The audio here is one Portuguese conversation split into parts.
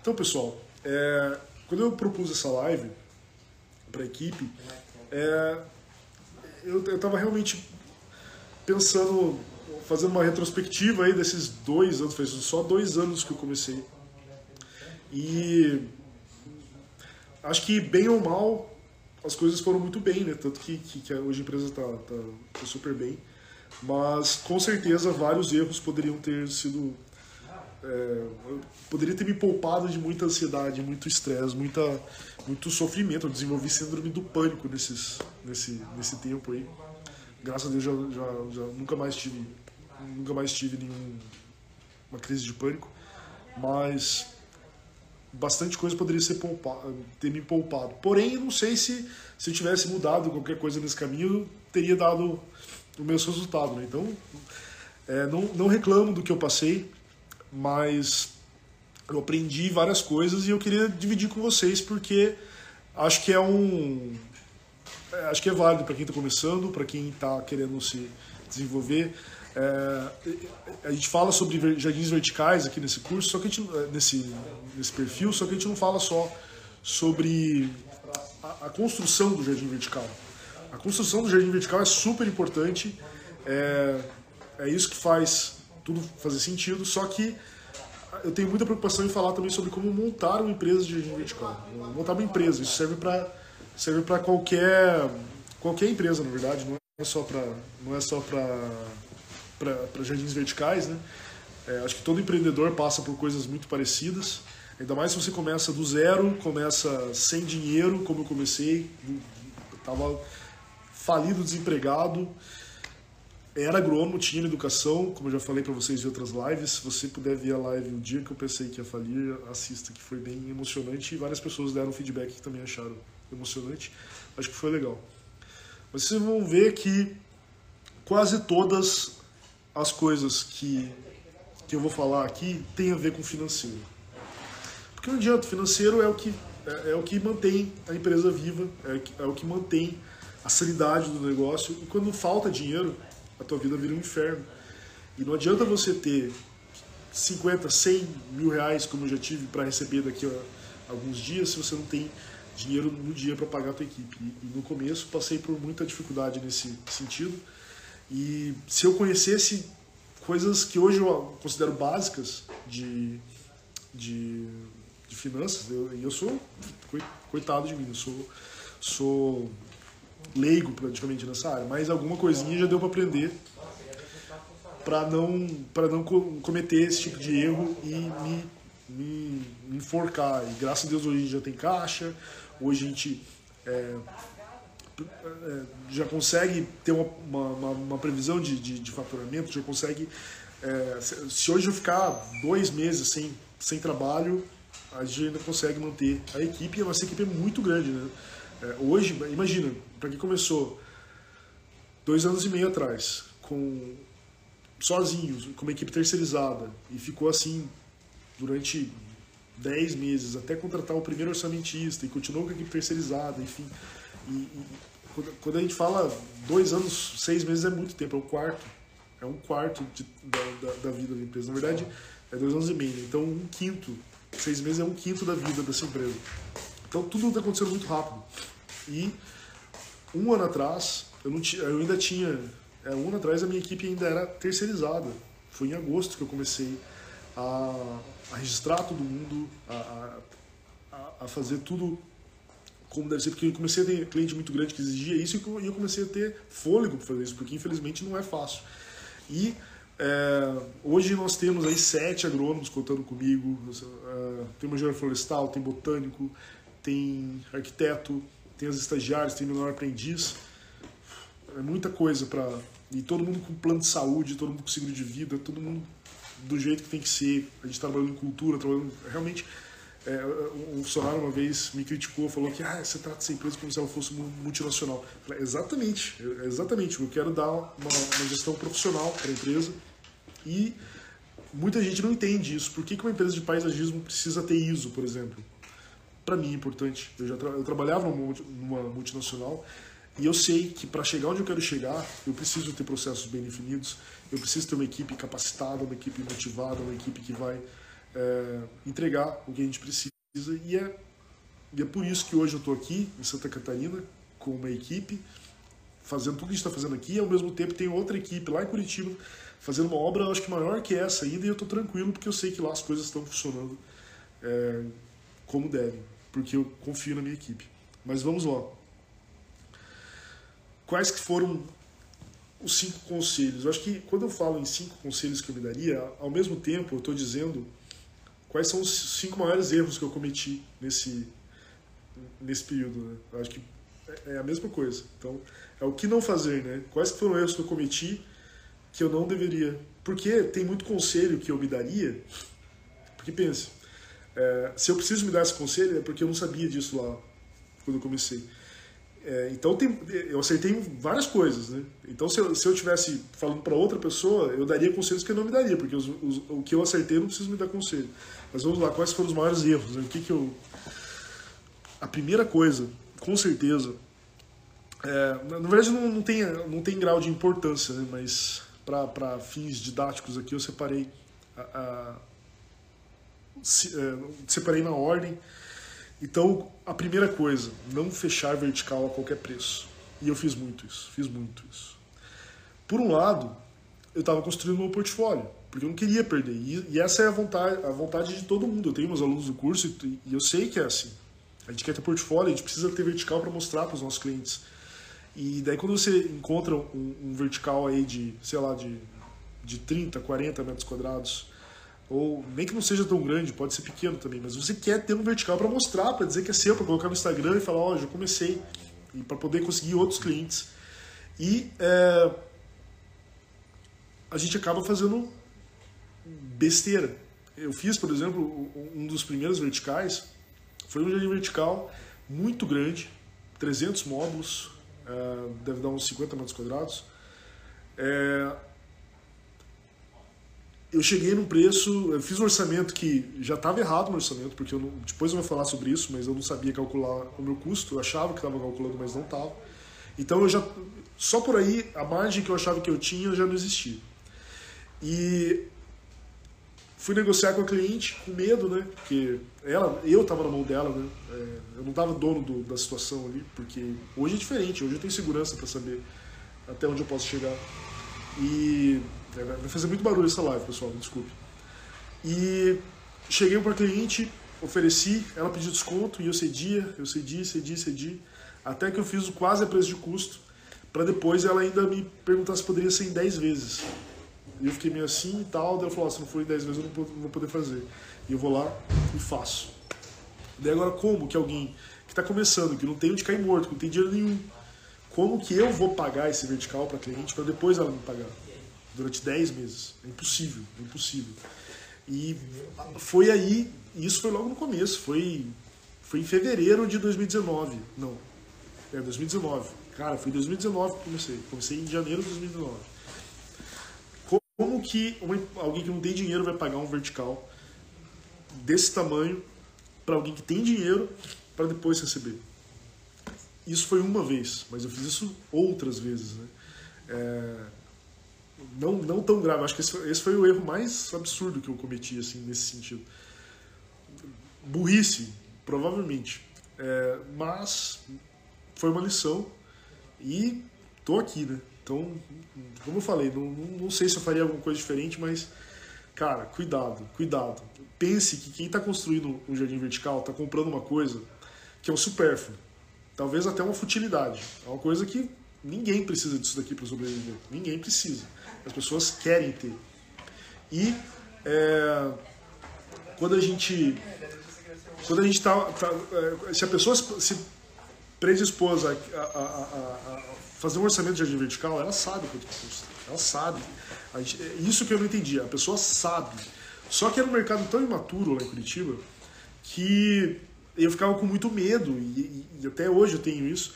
Então, pessoal, quando eu propus essa live para a equipe, eu estava realmente pensando, fazendo uma retrospectiva aí desses 2 anos, faz só 2 anos que eu comecei. E acho que, bem ou mal, as coisas foram muito bem, né? Tanto que hoje a empresa tá super bem. Mas, com certeza, vários erros poderiam ter sido... poderia ter me poupado de muita ansiedade, muito estresse, muito sofrimento. Eu desenvolvi síndrome do pânico nesse tempo aí. Graças a Deus já nunca mais tive uma crise de pânico. Mas bastante coisa poderia ter me poupado. Porém, não sei se eu tivesse mudado qualquer coisa nesse caminho, teria dado o mesmo resultado, né? Então, não reclamo do que eu passei, mas eu aprendi várias coisas e eu queria dividir com vocês, porque acho que acho que é válido para quem está começando, para quem está querendo se desenvolver. A gente fala sobre jardins verticais aqui nesse curso, só que nesse perfil, só que a gente não fala só sobre a construção do jardim vertical. A construção do jardim vertical é super importante, é isso que faz tudo fazer sentido, só que eu tenho muita preocupação em falar também sobre como montar uma empresa de jardim vertical. Montar uma empresa, isso serve para qualquer empresa, na verdade, não é só para jardins verticais, né? Acho que todo empreendedor passa por coisas muito parecidas, ainda mais se você começa do zero, começa sem dinheiro, como eu comecei, estava falido, desempregado, era agrônomo, tinha educação, como eu já falei para vocês em outras lives. Se você puder ver a live o dia que eu pensei que ia falir, assista, que foi bem emocionante, e várias pessoas deram feedback que também acharam emocionante. Acho que foi legal. Mas vocês vão ver que quase todas as coisas que eu vou falar aqui tem a ver com financeiro. Porque não adianta, financeiro é o que mantém a empresa viva, é o que mantém a sanidade do negócio. E quando falta dinheiro, a tua vida vira um inferno. E não adianta você ter 50, 100 mil reais, como eu já tive, para receber daqui a alguns dias, se você não tem dinheiro no dia para pagar a tua equipe. E no começo passei por muita dificuldade nesse sentido. E se eu conhecesse coisas que hoje eu considero básicas de finanças, eu sou, coitado de mim, eu sou leigo praticamente nessa área, mas alguma coisinha já deu para aprender para não cometer esse tipo de erro e me enforcar. E graças a Deus hoje a gente já tem caixa, hoje a gente já consegue ter uma previsão de faturamento, já consegue... se hoje eu ficar 2 meses sem trabalho, a gente ainda consegue manter a equipe, e a nossa equipe é muito grande, né? Hoje, imagina, para quem começou 2 anos e meio atrás, sozinhos, com uma equipe terceirizada, e ficou assim durante 10 meses, até contratar o primeiro orçamentista, e continuou com a equipe terceirizada, enfim. Quando a gente fala 2 anos, 6 meses é muito tempo, é um quarto da vida da empresa. Na verdade, é 2 anos e meio, então 1/5, 6 meses é 1/5 da vida dessa empresa. Então tudo está acontecendo muito rápido. E 1 ano atrás, eu ainda tinha... 1 ano atrás a minha equipe ainda era terceirizada. Foi em agosto que eu comecei a registrar todo mundo, a fazer tudo como deve ser, porque eu comecei a ter cliente muito grande que exigia isso, e eu comecei a ter fôlego para fazer isso, porque infelizmente não é fácil. E hoje nós temos aí 7 agrônomos contando comigo, tem uma engenheiro florestal, tem botânico, tem arquiteto, tem as estagiárias, tem menor aprendiz. É muita coisa para... E todo mundo com plano de saúde, todo mundo com seguro de vida, todo mundo do jeito que tem que ser. A gente trabalhando em cultura, trabalhando... Realmente, um funcionário uma vez me criticou, falou que você trata essa empresa como se ela fosse multinacional. Eu falei, exatamente. Eu quero dar uma gestão profissional para a empresa. E muita gente não entende isso. Por que uma empresa de paisagismo precisa ter ISO, por exemplo? Para mim é importante. Eu trabalhava numa multinacional, e eu sei que para chegar onde eu quero chegar, eu preciso ter processos bem definidos, eu preciso ter uma equipe capacitada, uma equipe motivada, uma equipe que vai entregar o que a gente precisa. E é por isso que hoje eu estou aqui em Santa Catarina com uma equipe fazendo tudo que a gente está fazendo aqui, e ao mesmo tempo tem outra equipe lá em Curitiba fazendo uma obra, acho que maior que essa ainda, e eu estou tranquilo porque eu sei que lá as coisas estão funcionando como devem, porque eu confio na minha equipe. Mas vamos lá. Quais que foram os 5 conselhos? Eu acho que quando eu falo em 5 conselhos que eu me daria, ao mesmo tempo eu estou dizendo quais são os 5 maiores erros que eu cometi nesse período, né? Eu acho que é a mesma coisa. Então, é o que não fazer, né? Quais que foram erros que eu cometi que eu não deveria? Porque tem muito conselho que eu me daria, porque pense, se eu preciso me dar esse conselho é porque eu não sabia disso lá quando eu comecei. Então eu acertei em várias coisas, né? Então se eu estivesse falando para outra pessoa, eu daria conselhos que eu não me daria, porque o que eu acertei eu não preciso me dar conselho. Mas vamos lá, quais foram os maiores erros, né? A primeira coisa, com certeza, na verdade não tem grau de importância, né? Mas para fins didáticos aqui eu separei separei na ordem. Então, a primeira coisa, não fechar vertical a qualquer preço. E eu fiz muito isso. Por um lado, eu estava construindo meu portfólio, porque eu não queria perder. E essa é a vontade de todo mundo. Eu tenho meus alunos do curso e eu sei que é assim. A gente quer ter portfólio, a gente precisa ter vertical para mostrar para os nossos clientes. E daí quando você encontra um vertical aí de, sei lá, de 30, 40 metros quadrados, ou nem que não seja tão grande, pode ser pequeno também, mas você quer ter um vertical para mostrar, para dizer que é seu, para colocar no Instagram e falar, ó, já comecei, e para poder conseguir outros clientes. E a gente acaba fazendo besteira. Eu fiz, por exemplo, um dos primeiros verticais, foi um jardim vertical muito grande, 300 módulos, deve dar uns 50 metros quadrados. Eu cheguei num preço, eu fiz um orçamento que já estava errado no orçamento, porque depois eu vou falar sobre isso, mas eu não sabia calcular o meu custo, eu achava que estava calculando, mas não estava. Então só por aí, a margem que eu achava que eu tinha já não existia. E fui negociar com a cliente com medo, né? Porque eu estava na mão dela, né? Eu não estava dono da situação ali, porque hoje é diferente, hoje eu tenho segurança para saber até onde eu posso chegar. E vai fazer muito barulho essa live, pessoal, me desculpe. E cheguei para a cliente, ofereci, ela pediu desconto e eu cedi, até que eu fiz quase a preço de custo, para depois ela ainda me perguntar se poderia ser em 10 vezes. E eu fiquei meio assim e tal, daí ela falou, se não for em 10 vezes eu não vou poder fazer. E eu vou lá e faço. Daí agora como que alguém que está começando, que não tem onde cair morto, que não tem dinheiro nenhum, como que eu vou pagar esse vertical para a cliente para depois ela me pagar? Durante 10 meses. É impossível, é impossível. E foi aí, isso foi logo no começo, foi em fevereiro de 2019. Não, 2019. Cara, foi em 2019 que eu comecei. Comecei em janeiro de 2019. Como que alguém que não tem dinheiro vai pagar um vertical desse tamanho para alguém que tem dinheiro para depois receber? Isso foi uma vez, mas eu fiz isso outras vezes, né? Não tão grave, acho que esse foi o erro mais absurdo que eu cometi, assim, nesse sentido. Burrice, provavelmente. Mas foi uma lição e tô aqui, né? Então, como eu falei, não sei se eu faria alguma coisa diferente, mas, cara, cuidado. Pense que quem está construindo um jardim vertical está comprando uma coisa que é um supérfluo. Talvez até uma futilidade. É uma coisa que ninguém precisa disso daqui para sobreviver. Ninguém precisa. As pessoas querem ter. E quando a gente se a pessoa se predispôs a fazer um orçamento de jardim vertical, ela sabe quanto custa. Ela sabe. Isso que eu não entendi. A pessoa sabe. Só que era um mercado tão imaturo lá em Curitiba que eu ficava com muito medo, e até hoje eu tenho isso.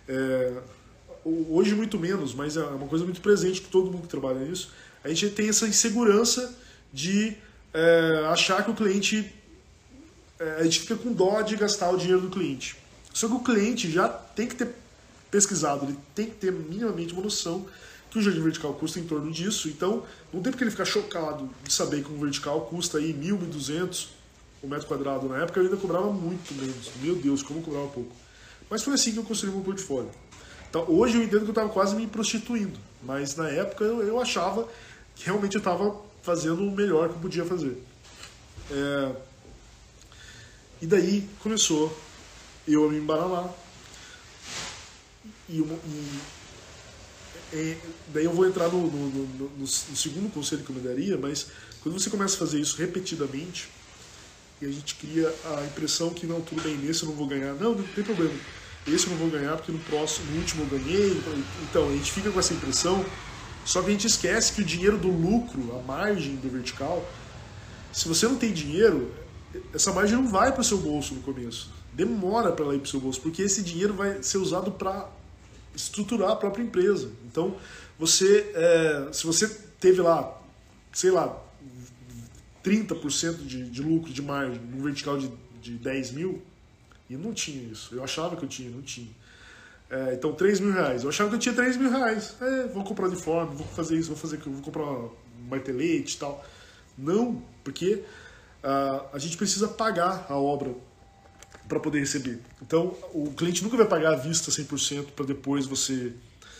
Hoje muito menos, mas é uma coisa muito presente para todo mundo que trabalha nisso. A gente tem essa insegurança de achar que o cliente... a gente fica com dó de gastar o dinheiro do cliente. Só que o cliente já tem que ter pesquisado, ele tem que ter minimamente uma noção que o jardim vertical custa em torno disso, então não tem porque ele ficar chocado de saber que um vertical custa aí 1.000, 1.200 o metro quadrado. Na época eu ainda cobrava muito menos. Meu Deus, como eu cobrava pouco. Mas foi assim que eu construí meu portfólio. Então, hoje eu entendo que eu estava quase me prostituindo, mas na época eu achava que realmente eu estava fazendo o melhor que eu podia fazer. E daí começou eu a me embaralar. Daí eu vou entrar no segundo conselho que eu me daria, mas quando você começa a fazer isso repetidamente, e a gente cria a impressão que não, tudo bem, nesse eu não vou ganhar. Não, não tem problema. Esse eu não vou ganhar porque no último eu ganhei. Então, a gente fica com essa impressão, só que a gente esquece que o dinheiro do lucro, a margem do vertical, se você não tem dinheiro, essa margem não vai para o seu bolso no começo. Demora para ela ir para o seu bolso, porque esse dinheiro vai ser usado para estruturar a própria empresa. Então, se você teve lá, sei lá, 30% de lucro, de margem, num vertical de 10 mil, e eu não tinha isso. Eu achava que eu tinha, não tinha. Então, 3 mil reais. Eu achava que eu tinha 3 mil reais. Vou comprar uniforme, vou fazer isso, vou comprar um martelete e tal. Não, porque a gente precisa pagar a obra para poder receber. Então, o cliente nunca vai pagar à vista 100% para depois você...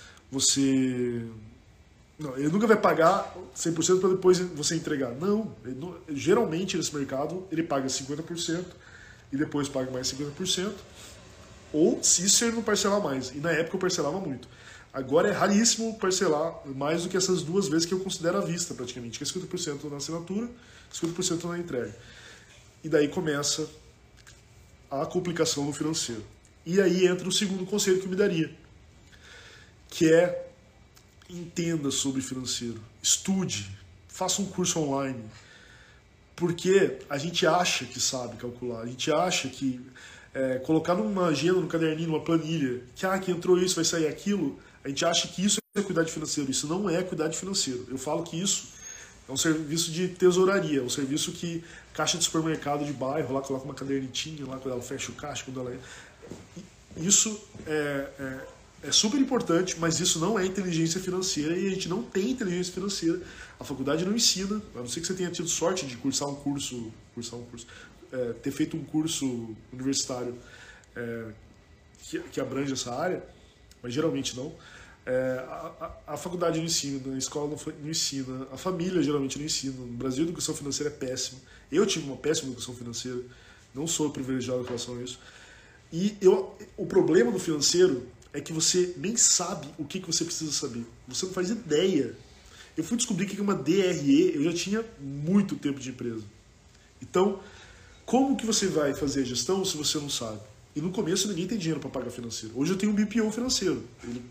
Não, ele nunca vai pagar 100% para depois você entregar. Não, geralmente nesse mercado ele paga 50% e depois paga mais 50%, ou se isso ele não parcelar mais. E na época eu parcelava muito. Agora é raríssimo parcelar mais do que essas 2 vezes que eu considero à vista praticamente, que é 50% na assinatura, 50% na entrega. E daí começa a complicação no financeiro. E aí entra o segundo conselho que eu me daria, que é: entenda sobre financeiro, estude, faça um curso online, porque a gente acha que sabe calcular, a gente acha que colocar numa agenda, num caderninho, numa planilha, que entrou isso, vai sair aquilo, a gente acha que isso é cuidado financeiro. Isso não é cuidado financeiro. Eu falo que isso é um serviço de tesouraria, é um serviço que caixa de supermercado de bairro, lá coloca uma cadernetinha, lá quando ela fecha o caixa, quando ela... Isso é super importante, mas isso não é inteligência financeira e a gente não tem inteligência financeira. A faculdade não ensina, a não ser que você tenha tido sorte de cursar um curso, ter feito um curso universitário que abrange essa área, mas geralmente não. A faculdade não ensina, a escola não ensina, a família geralmente não ensina. No Brasil a educação financeira é péssima. Eu tive uma péssima educação financeira, não sou privilegiado em relação a isso. E o problema do financeiro é que você nem sabe o que você precisa saber. Você não faz ideia. Eu fui descobrir que uma DRE, eu já tinha muito tempo de empresa. Então, como que você vai fazer a gestão se você não sabe? E no começo ninguém tem dinheiro para pagar financeiro. Hoje eu tenho um BPO financeiro.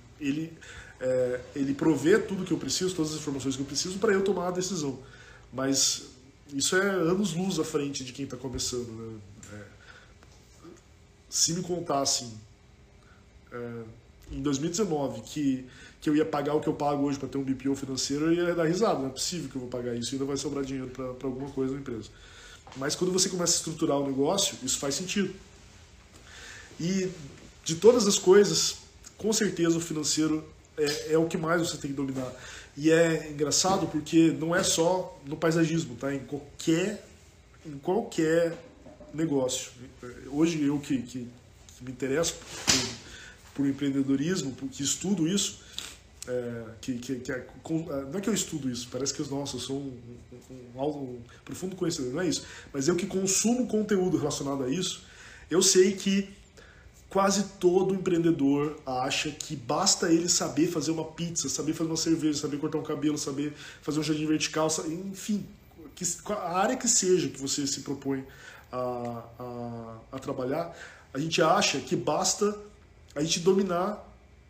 Ele provê tudo que eu preciso, todas as informações que eu preciso para eu tomar a decisão. Mas isso é anos-luz à frente de quem está começando, né? Se me contassem em 2019 que eu ia pagar o que eu pago hoje para ter um BPO financeiro, eu ia dar risada. Não é possível que eu vou pagar isso, ainda vai sobrar dinheiro para alguma coisa na empresa. Mas quando você começa a estruturar o negócio, isso faz sentido. E de todas as coisas, com certeza o financeiro é o que mais você tem que dominar. E é engraçado porque não é só no paisagismo, tá? Em qualquer negócio. Hoje eu que me interesso por empreendedorismo, que estudo isso, não é que eu estudo isso, parece que eu sou um profundo conhecedor, não é isso, mas eu que consumo conteúdo relacionado a isso, eu sei que quase todo empreendedor acha que basta ele saber fazer uma pizza, saber fazer uma cerveja, saber cortar um cabelo, saber fazer um jardim vertical, enfim, a área que seja que você se propõe a trabalhar, a gente acha que basta a gente dominar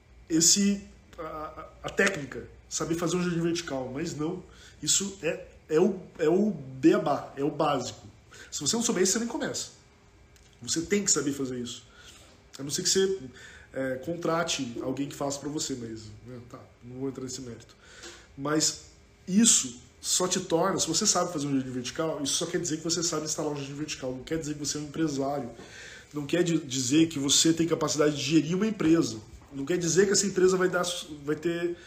a técnica, saber fazer um jardim vertical, mas não, isso é o beabá, é o básico. Se você não souber isso, você nem começa. Você tem que saber fazer isso. A não ser que você contrate alguém que faça para você mesmo. Né? Tá, não vou entrar nesse mérito. Mas isso só te torna, se você sabe fazer um jardim vertical, isso só quer dizer que você sabe instalar um jardim vertical, não quer dizer que você é um empresário, não quer dizer que você tem capacidade de gerir uma empresa, não quer dizer que essa empresa vai ter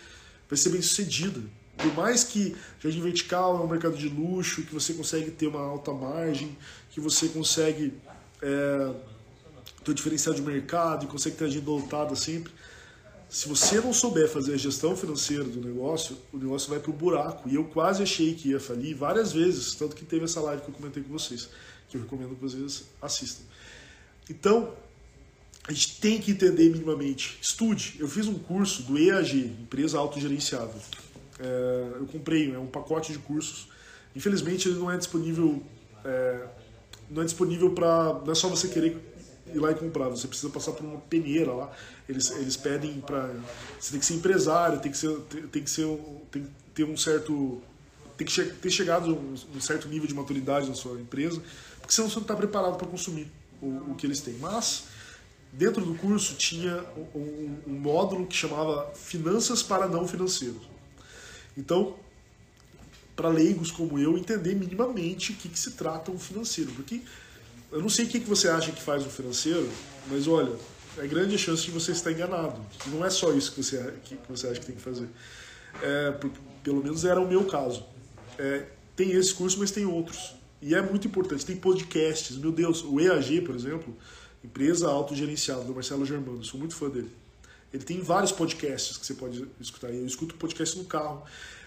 vai ser bem sucedida. Por mais que jardim vertical é um mercado de luxo, que você consegue ter uma alta margem, que você consegue ter um diferencial de mercado e consegue ter agenda lotada sempre, se você não souber fazer a gestão financeira do negócio, o negócio vai pro buraco. E eu quase achei que ia falir várias vezes, tanto que teve essa live que eu comentei com vocês, que eu recomendo que vocês assistam. Então, a gente tem que entender minimamente. Estude. Eu fiz um curso do EAG, Empresa Autogerenciável. Eu comprei, um pacote de cursos. Infelizmente, ele não é disponível. Não é só você querer ir lá e comprar. Você precisa passar por uma peneira lá. Eles pedem para. Você tem que ser empresário, tem que ter um certo. Tem que ter chegado a um certo nível de maturidade na sua empresa, porque senão você não está preparado para consumir o que eles têm. Mas dentro do curso tinha um módulo que chamava Finanças para Não Financeiros. Então, para leigos como eu, entender minimamente o que se trata um financeiro. Porque eu não sei o que você acha que faz um financeiro, mas olha, é grande a chance de você estar enganado. Não é só isso que você acha que tem que fazer. Pelo menos era o meu caso. Tem esse curso, mas tem outros. E é muito importante. Tem podcasts. Meu Deus, o EAG, por exemplo, Empresa Autogerenciável, do Marcelo Germano. Eu sou muito fã dele. Ele tem vários podcasts que você pode escutar. Eu escuto podcast no carro.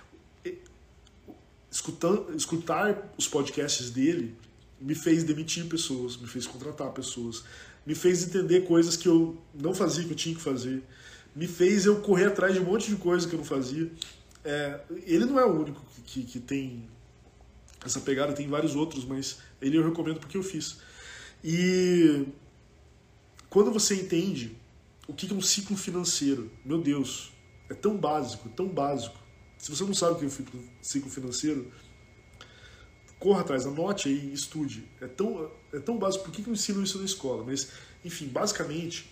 Escutar os podcasts dele me fez demitir pessoas, me fez contratar pessoas, me fez entender coisas que eu não fazia, que eu tinha que fazer, me fez eu correr atrás de um monte de coisa que eu não fazia. Ele não é o único que tem essa pegada, tem vários outros, mas ele eu recomendo porque eu fiz. E quando você entende o que é um ciclo financeiro, meu Deus, é tão básico, tão básico. Se você não sabe o que é um ciclo financeiro, corra atrás, anote aí, estude. É tão básico, por que eu ensino isso na escola? Mas, enfim, basicamente,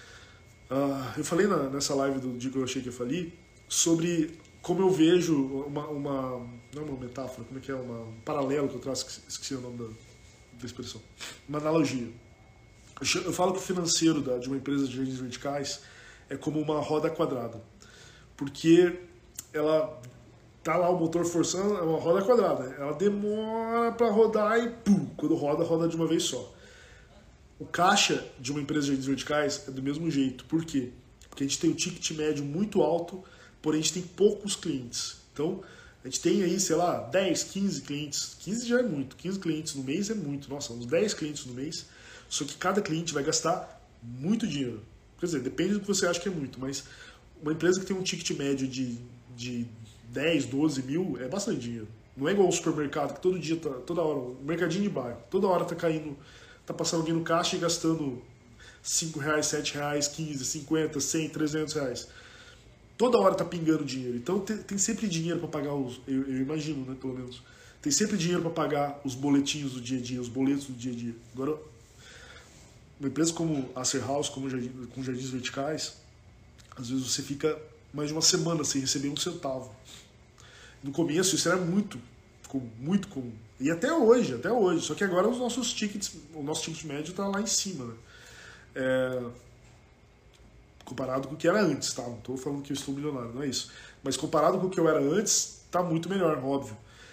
eu falei nessa live do dia que eu achei que eu falei, sobre como eu vejo não é uma metáfora, como é que é? Um paralelo que eu traço, esqueci o nome da expressão. Uma analogia. Eu falo que o financeiro de uma empresa de jardins verticais é como uma roda quadrada. Porque ela tá lá o motor forçando, é uma roda quadrada. Ela demora para rodar e pum, quando roda de uma vez só. O caixa de uma empresa de jardins verticais é do mesmo jeito. Por quê? Porque a gente tem um ticket médio muito alto, porém a gente tem poucos clientes. Então, a gente tem aí, sei lá, 10, 15 clientes. 15 já é muito. 15 clientes no mês é muito. Nossa, uns 10 clientes no mês. Só que cada cliente vai gastar muito dinheiro. Quer dizer, depende do que você acha que é muito, mas uma empresa que tem um ticket médio de 10, 12 mil é bastante dinheiro. Não é igual o supermercado, que todo dia, toda hora, o mercadinho de bairro, toda hora tá caindo, tá passando alguém no caixa e gastando R$5, R$7, 15, 50, 100, R$300. Toda hora tá pingando dinheiro. Então tem sempre dinheiro para pagar eu imagino, né, pelo menos. Tem sempre dinheiro para pagar os boletinhos do dia a dia, os boletos do dia a dia. Agora, uma empresa como a Acer House, com jardins verticais, às vezes você fica mais de uma semana sem receber um centavo. No começo isso era muito comum. E até hoje. Só que agora o nosso ticket médio está lá em cima, né? Comparado com o que era antes, tá? Não estou falando que eu estou milionário, não é isso. Mas comparado com o que eu era antes, está muito melhor, óbvio.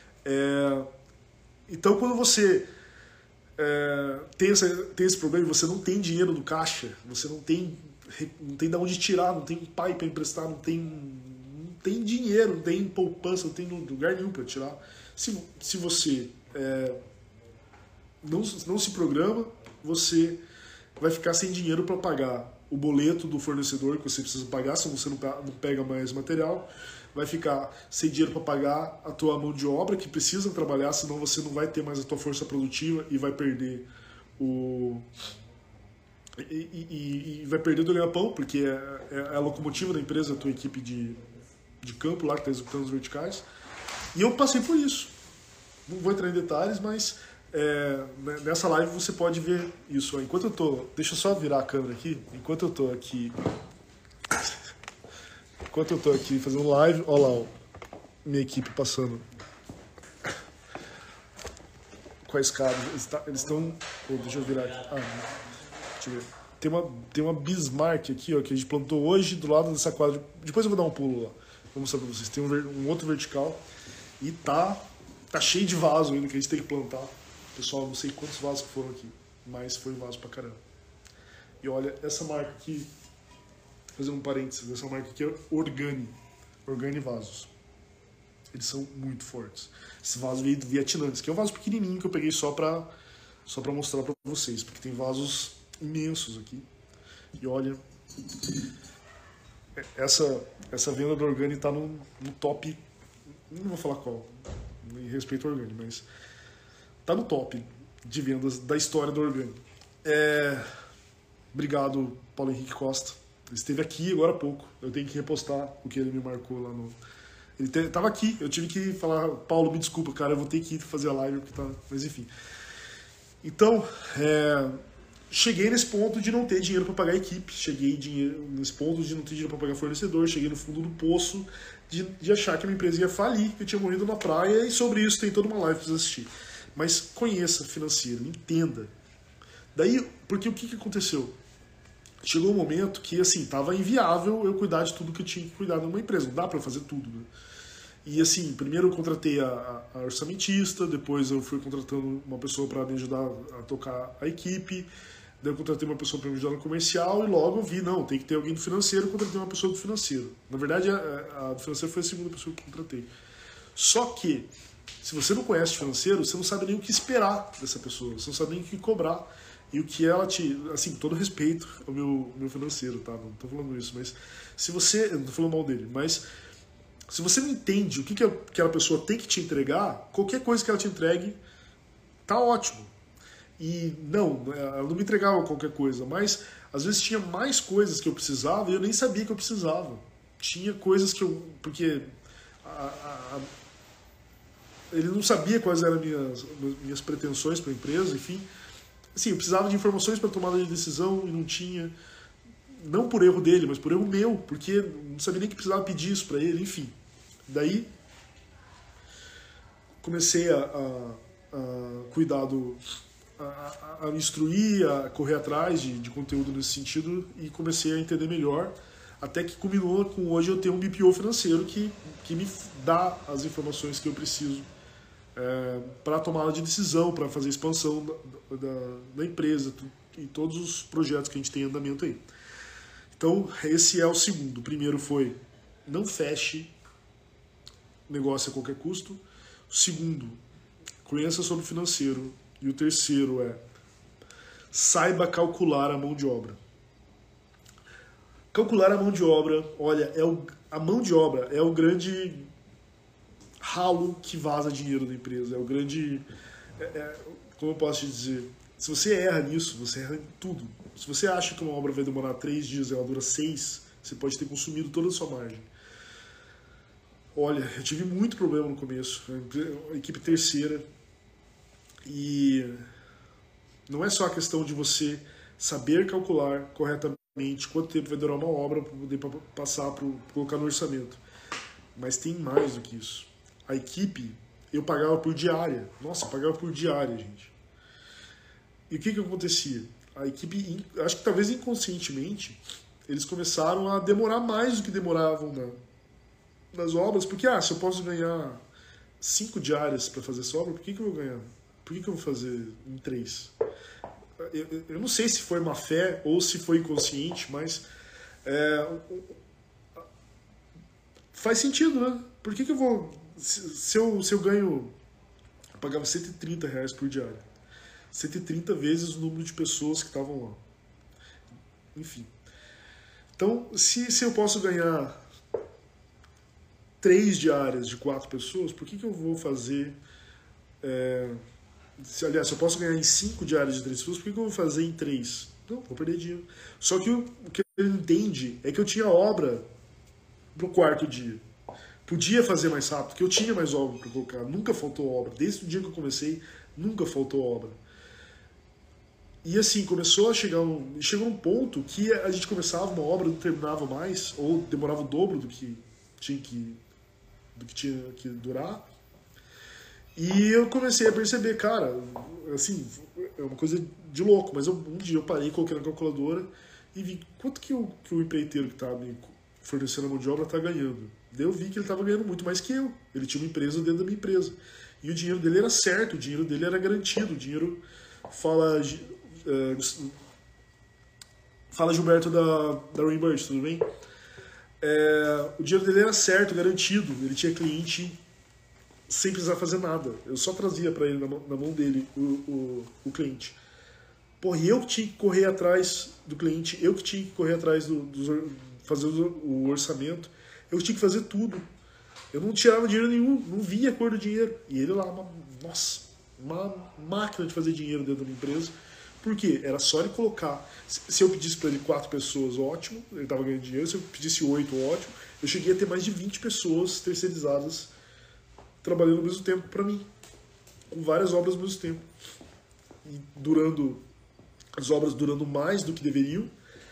Então quando você tem esse problema e você não tem dinheiro no caixa, você não tem de onde tirar, não tem pai para emprestar, não tem dinheiro, não tem poupança, não tem lugar nenhum para tirar. Se você não se programa, você vai ficar sem dinheiro para pagar o boleto do fornecedor que você precisa pagar, se você não pega mais material, vai ficar sem dinheiro para pagar a tua mão de obra que precisa trabalhar, senão você não vai ter mais a tua força produtiva e vai perder vai perder do ganha-pão, porque é a locomotiva da empresa, a tua equipe de campo lá que está executando os verticais. E eu passei por isso. Não vou entrar em detalhes, mas nessa live você pode ver isso. Enquanto eu tô... Deixa eu só virar a câmera aqui. Enquanto eu tô aqui fazendo live, olha lá, ó, minha equipe passando com a escada. Eles estão... deixa eu virar aqui. Deixa eu ver. Tem uma Bismarck aqui, ó, que a gente plantou hoje do lado dessa quadra. Depois eu vou dar um pulo lá. vou mostrar pra vocês. Tem um outro vertical e tá cheio de vaso ainda que a gente tem que plantar. Pessoal, não sei quantos vasos que foram aqui, mas foi vaso pra caramba. E olha, essa marca aqui, fazendo um parênteses, essa marca aqui é Organi Vasos. Eles são muito fortes. Esse vaso veio do Vietnã, esse aqui é um vaso pequenininho que eu peguei só pra mostrar pra vocês, porque tem vasos imensos aqui. E olha, essa venda da Organi tá no top, não vou falar qual, em respeito ao Organi, mas tá no top de vendas da história da Organi. Obrigado, Paulo Henrique Costa. Ele esteve aqui agora há pouco. Eu tenho que repostar o que ele me marcou lá no... Ele tava aqui, eu tive que falar, Paulo, me desculpa, cara, eu vou ter que ir fazer a live, porque tá... Mas enfim. Então, cheguei nesse ponto de não ter dinheiro para pagar a equipe, cheguei nesse ponto de não ter dinheiro para pagar fornecedor, cheguei no fundo do poço de achar que a minha empresa ia falir, que eu tinha morrido na praia, e sobre isso tem toda uma live para vocês assistir. Mas conheça financeiro, entenda. Daí, porque o que aconteceu? Chegou um momento que, assim, estava inviável eu cuidar de tudo que eu tinha que cuidar numa empresa. Não dá para fazer tudo, né? E, assim, primeiro eu contratei a orçamentista, depois eu fui contratando uma pessoa para me ajudar a tocar a equipe, daí eu contratei uma pessoa para me ajudar no comercial e logo eu vi, não, tem que ter alguém do financeiro, eu contratei uma pessoa do financeiro. Na verdade, a do financeiro foi a segunda pessoa que eu contratei. Só que, se você não conhece o financeiro, você não sabe nem o que esperar dessa pessoa, você não sabe nem o que cobrar. E o que ela te... Assim, com todo respeito ao meu financeiro, tá? Não tô falando isso, mas... Se você... Eu não tô falando mal dele, mas... Se você não entende o que aquela pessoa tem que te entregar, qualquer coisa que ela te entregue, tá ótimo. E não, ela não me entregava qualquer coisa, mas às vezes tinha mais coisas que eu precisava e eu nem sabia que eu precisava. Tinha coisas que eu... Porque... ele não sabia quais eram minhas pretensões para a empresa, enfim... Assim, eu precisava de informações para tomada de decisão e não tinha, não por erro dele, mas por erro meu, porque não sabia nem que precisava pedir isso para ele, enfim. Daí, comecei a cuidar a me instruir, a correr atrás de conteúdo nesse sentido e comecei a entender melhor, até que culminou com hoje eu ter um BPO financeiro que me dá as informações que eu preciso para tomada de decisão, para fazer expansão da empresa e todos os projetos que a gente tem em andamento aí. Então, esse é o segundo. O primeiro foi, não feche negócio a qualquer custo. O segundo, conheça sobre o financeiro. E o terceiro saiba calcular a mão de obra. Calcular a mão de obra, olha, a mão de obra é o grande... ralo que vaza dinheiro da empresa, é o grande, como eu posso te dizer, se você erra nisso, você erra em tudo. Se você acha que uma obra vai demorar 3 dias e ela dura 6, você pode ter consumido toda a sua margem. Olha, eu tive muito problema no começo, a equipe terceira, e não é só a questão de você saber calcular corretamente quanto tempo vai durar uma obra para poder passar para colocar no orçamento, mas tem mais do que isso. A equipe, eu pagava por diária. Nossa, eu pagava por diária, gente. E o que acontecia? A equipe, acho que talvez inconscientemente, eles começaram a demorar mais do que demoravam nas obras, porque, se eu posso ganhar 5 diárias para fazer essa obra, por que eu vou ganhar? Por que eu vou fazer em 3? Eu não sei se foi má fé ou se foi inconsciente, mas faz sentido, né? Por que eu vou... Se eu ganho... Eu pagava R$130 por diária. 130 vezes o número de pessoas que estavam lá. Enfim. Então, se eu posso ganhar 3 diárias de 4 pessoas, por que eu vou fazer... aliás, se eu posso ganhar em 5 diárias de 3 pessoas, por que eu vou fazer em 3? Não, vou perder dinheiro. Só que o que ele entende é que eu tinha obra pro 4º dia. Podia fazer mais rápido, porque eu tinha mais obra para colocar. Nunca faltou obra. Desde o dia que eu comecei, nunca faltou obra. E assim, chegou um ponto que a gente começava uma obra, não terminava mais, ou demorava o dobro do que tinha que durar. E eu comecei a perceber, cara, assim, é uma coisa de louco, mas um dia eu parei, coloquei na calculadora e vi quanto que o empreiteiro que está me fornecendo a mão de obra está ganhando. Daí eu vi que ele estava ganhando muito mais que eu. Ele tinha uma empresa dentro da minha empresa. E o dinheiro dele era certo, o dinheiro dele era garantido. O dinheiro, fala, fala Gilberto da Rainbird, tudo bem? O dinheiro dele era certo, garantido. Ele tinha cliente sem precisar fazer nada. Eu só trazia para ele na mão dele o cliente. Porra, e eu que tinha que correr atrás do cliente, eu que tinha que correr atrás fazer o orçamento, eu tinha que fazer tudo. Eu não tirava dinheiro nenhum, não via a cor do dinheiro. E ele lá, uma máquina de fazer dinheiro dentro da minha empresa. Por quê? Era só ele colocar. Se eu pedisse para ele 4 pessoas, ótimo, ele estava ganhando dinheiro. Se eu pedisse 8, ótimo. Eu cheguei a ter mais de 20 pessoas terceirizadas trabalhando ao mesmo tempo para mim. Com várias obras ao mesmo tempo. E as obras durando mais do que deveriam.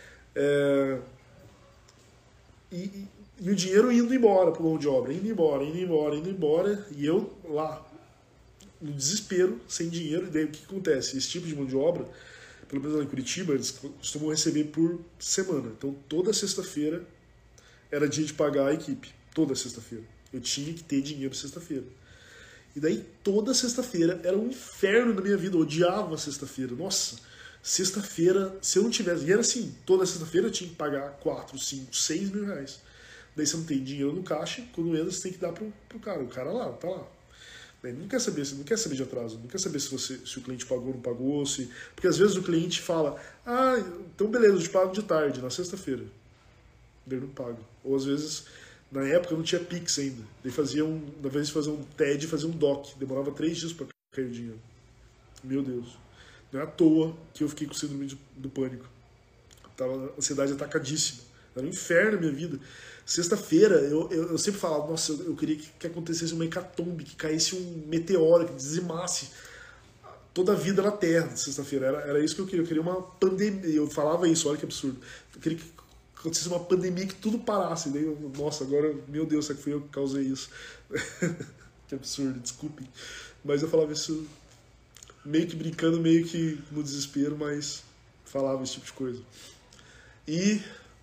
E o dinheiro indo embora para mão de obra. Indo embora. E eu lá, no desespero, sem dinheiro. E daí o que acontece? Esse tipo de mão de obra, pelo menos lá em Curitiba, eles costumam receber por semana. Então toda sexta-feira era dia de pagar a equipe. Toda sexta-feira. Eu tinha que ter dinheiro sexta-feira. E daí toda sexta-feira era um inferno na minha vida. Eu odiava sexta-feira. Nossa, sexta-feira, se eu não tivesse... E era assim, toda sexta-feira eu tinha que pagar 4, 5, 6 mil reais. Daí você não tem dinheiro no caixa, quando entra você tem que dar pro cara. O cara lá, tá lá. Daí não quer saber de atraso, não quer saber se o cliente pagou ou não pagou, porque às vezes o cliente fala, então beleza, eu te pago de tarde, na sexta-feira. Daí não paga. Ou às vezes, na época não tinha Pix ainda. Daí na vez de fazer um TED, fazia um DOC. Demorava 3 dias para cair o dinheiro. Meu Deus. Não é à toa que eu fiquei com síndrome do pânico. Tava a ansiedade atacadíssima. Era um inferno na minha vida. Sexta-feira, eu sempre falava, nossa, eu queria que acontecesse uma hecatombe, que caísse um meteoro, que dizimasse toda a vida na Terra. Sexta-feira, era isso que eu queria. Eu queria uma pandemia. Eu falava isso, olha que absurdo. Eu queria que acontecesse uma pandemia, que tudo parasse. Daí nossa, agora, meu Deus, será que fui eu que causei isso? Que absurdo, desculpem. Mas eu falava isso meio que brincando, meio que no desespero, mas falava esse tipo de coisa. E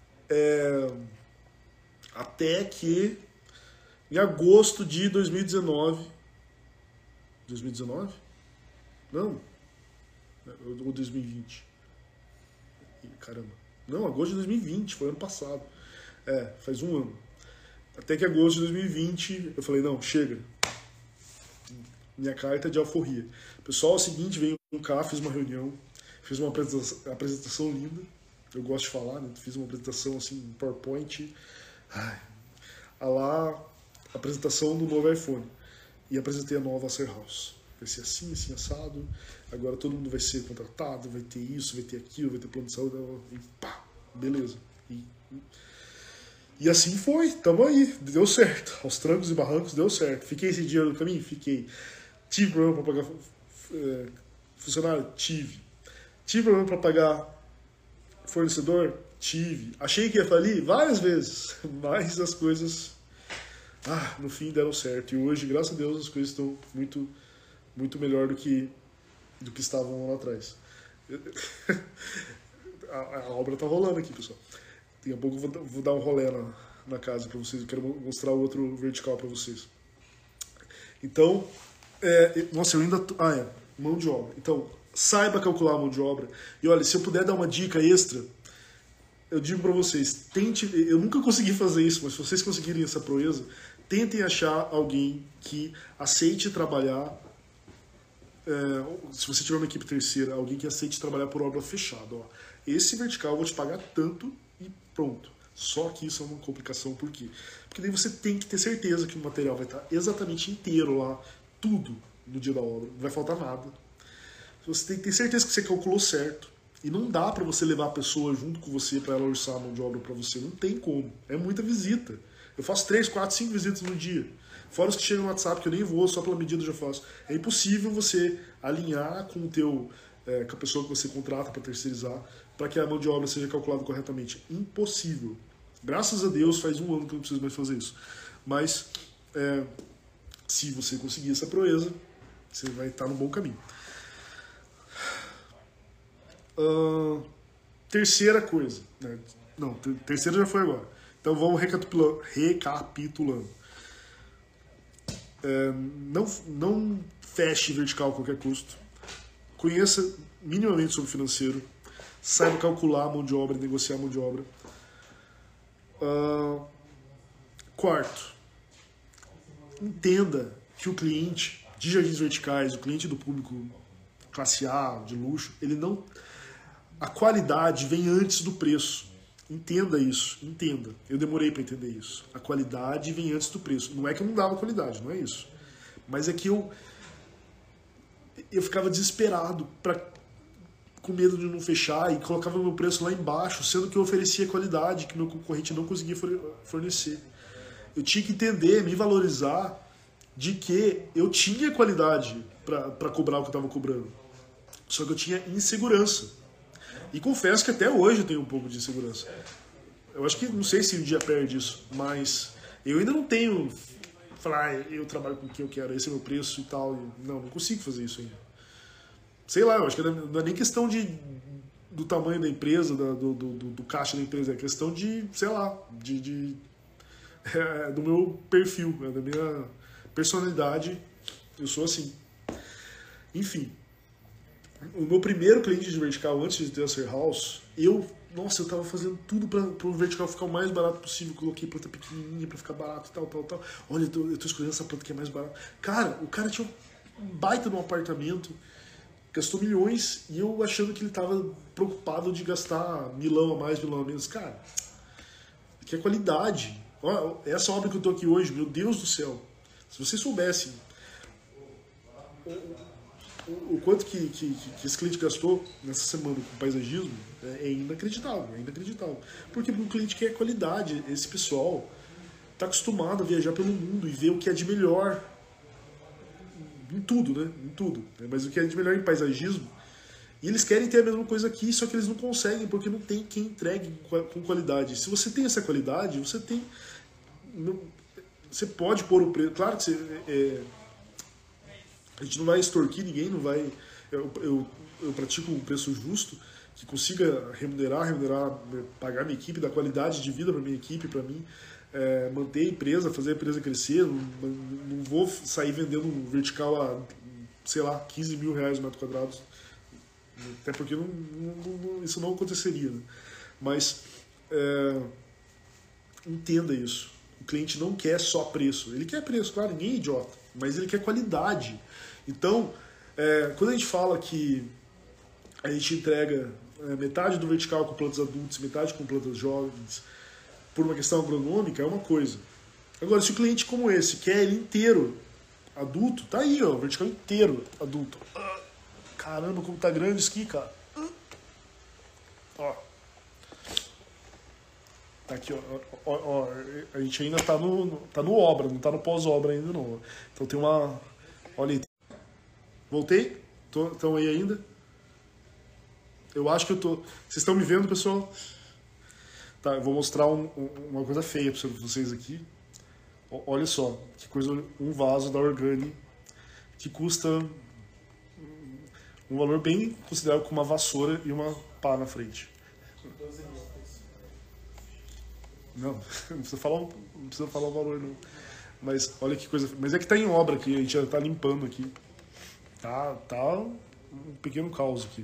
até que em agosto de 2019... 2019? Não. Ou 2020? Caramba. Não, agosto de 2020, foi ano passado. Faz um ano. Até que agosto de 2020 eu falei, não, chega. Minha carta de alforria. Pessoal, é o seguinte, veio cá, fiz uma reunião, fiz uma apresentação linda. Eu gosto de falar, né? Fiz uma apresentação assim, em PowerPoint. Apresentação do novo iPhone. E apresentei a nova Acer House. Vai ser assim, assim, assado. Agora todo mundo vai ser contratado, vai ter isso, vai ter aquilo, vai ter plano de saúde. E pá, beleza. E assim foi, tamo aí. Deu certo. Aos trancos e barrancos, deu certo. Fiquei esse dinheiro no caminho? Fiquei. Tive problema para pagar funcionário? Tive. Tive problema para pagar fornecedor? Tive. Achei que ia falir? Várias vezes. Mas as coisas, no fim deram certo. E hoje, graças a Deus, as coisas estão muito, muito melhor do que estavam lá atrás. A obra tá rolando aqui, pessoal. Daqui a pouco eu vou dar um rolê na casa para vocês. Eu quero mostrar o outro vertical para vocês. Então, nossa, eu ainda... mão de obra. Então, saiba calcular a mão de obra. E olha, se eu puder dar uma dica extra, eu digo para vocês, eu nunca consegui fazer isso, mas se vocês conseguirem essa proeza, tentem achar alguém que aceite trabalhar, se você tiver uma equipe terceira, alguém que aceite trabalhar por obra fechada. Ó. Esse vertical eu vou te pagar tanto e pronto. Só que isso é uma complicação, por quê? Porque daí você tem que ter certeza que o material vai estar exatamente inteiro lá, tudo no dia da obra, não vai faltar nada. Você tem que ter certeza que você calculou certo. E não dá para você levar a pessoa junto com você para ela orçar a mão de obra para você. Não tem como. É muita visita. Eu faço 3, 4, 5 visitas no dia. Fora os que chegam no WhatsApp, que eu nem vou, só pela medida eu já faço. É impossível você alinhar com com a pessoa que você contrata para terceirizar, para que a mão de obra seja calculada corretamente. Impossível. Graças a Deus, faz um ano que eu não preciso mais fazer isso. Mas, se você conseguir essa proeza, você vai estar no bom caminho. Terceira coisa. Não, terceira já foi agora. Então vamos recapitulando. Não feche vertical a qualquer custo. Conheça minimamente sobre financeiro. Saiba calcular a mão de obra e negociar a mão de obra. Quarto, entenda que o cliente de jardins verticais, o cliente do público classe A, de luxo, ele não... A qualidade vem antes do preço. Entenda isso, entenda. Eu demorei para entender isso. A qualidade vem antes do preço. Não é que eu não dava qualidade, não é isso. Mas é que eu ficava desesperado, com medo de não fechar, e colocava meu preço lá embaixo, sendo que eu oferecia qualidade que meu concorrente não conseguia fornecer. Eu tinha que entender, me valorizar de que eu tinha qualidade para cobrar o que eu estava cobrando. Só que eu tinha insegurança. E confesso que até hoje eu tenho um pouco de insegurança. Eu acho que, não sei se um dia perde isso, mas eu ainda não tenho... Falar, eu trabalho com o que eu quero, esse é o meu preço e tal. Não consigo fazer isso ainda. Sei lá, eu acho que não é nem questão do tamanho da empresa, do caixa da empresa, é questão de, sei lá, do meu perfil, da minha personalidade. Eu sou assim. Enfim. O meu primeiro cliente de vertical, antes de ter a Ser House, eu tava fazendo tudo para o vertical ficar o mais barato possível. Coloquei planta pequenininha para ficar barato e tal. Olha, eu tô escolhendo essa planta que é mais barata. Cara, o cara tinha um baita de um apartamento, gastou milhões, e eu achando que ele tava preocupado de gastar milão a mais, milão a menos. Cara, que é qualidade. Olha, essa obra que eu tô aqui hoje, meu Deus do céu. Se vocês soubessem o quanto que esse cliente gastou nessa semana com paisagismo, é inacreditável, Porque o cliente quer qualidade. Esse pessoal está acostumado a viajar pelo mundo e ver o que é de melhor em tudo, né? Em tudo. Mas o que é de melhor em paisagismo. E eles querem ter a mesma coisa aqui, só que eles não conseguem, porque não tem quem entregue com qualidade. Se você tem essa qualidade, você pode pôr o preço. Claro que a gente não vai extorquir ninguém, não vai. Eu pratico um preço justo, que consiga remunerar, pagar minha equipe, dar qualidade de vida para minha equipe, para mim, manter a empresa, fazer a empresa crescer. Não vou sair vendendo um vertical a, sei lá, 15 mil reais o metro quadrado, até porque isso não aconteceria. Né? Mas entenda isso. O cliente não quer só preço. Ele quer preço, claro, ninguém é idiota, mas ele quer qualidade. Então, quando a gente fala que a gente entrega metade do vertical com plantas adultas, metade com plantas jovens, por uma questão agronômica, é uma coisa. Agora, se o cliente como esse quer ele inteiro adulto, tá aí, ó, vertical inteiro adulto. Caramba, como tá grande isso aqui, cara. Ó. Tá aqui, ó, a gente ainda tá no obra, não tá no pós-obra ainda não. Então tem uma... Olha aí. Voltei? Estão aí ainda? Eu acho que eu tô... Vocês estão me vendo, pessoal? Tá, eu vou mostrar uma coisa feia para vocês aqui. Olha só, que coisa, um vaso da Organi que custa um valor bem considerável, com uma vassoura e uma pá na frente. Não precisa falar o valor, não. Mas olha que coisa. Mas é que tá em obra aqui, a gente já tá limpando aqui. Tá um pequeno caos aqui.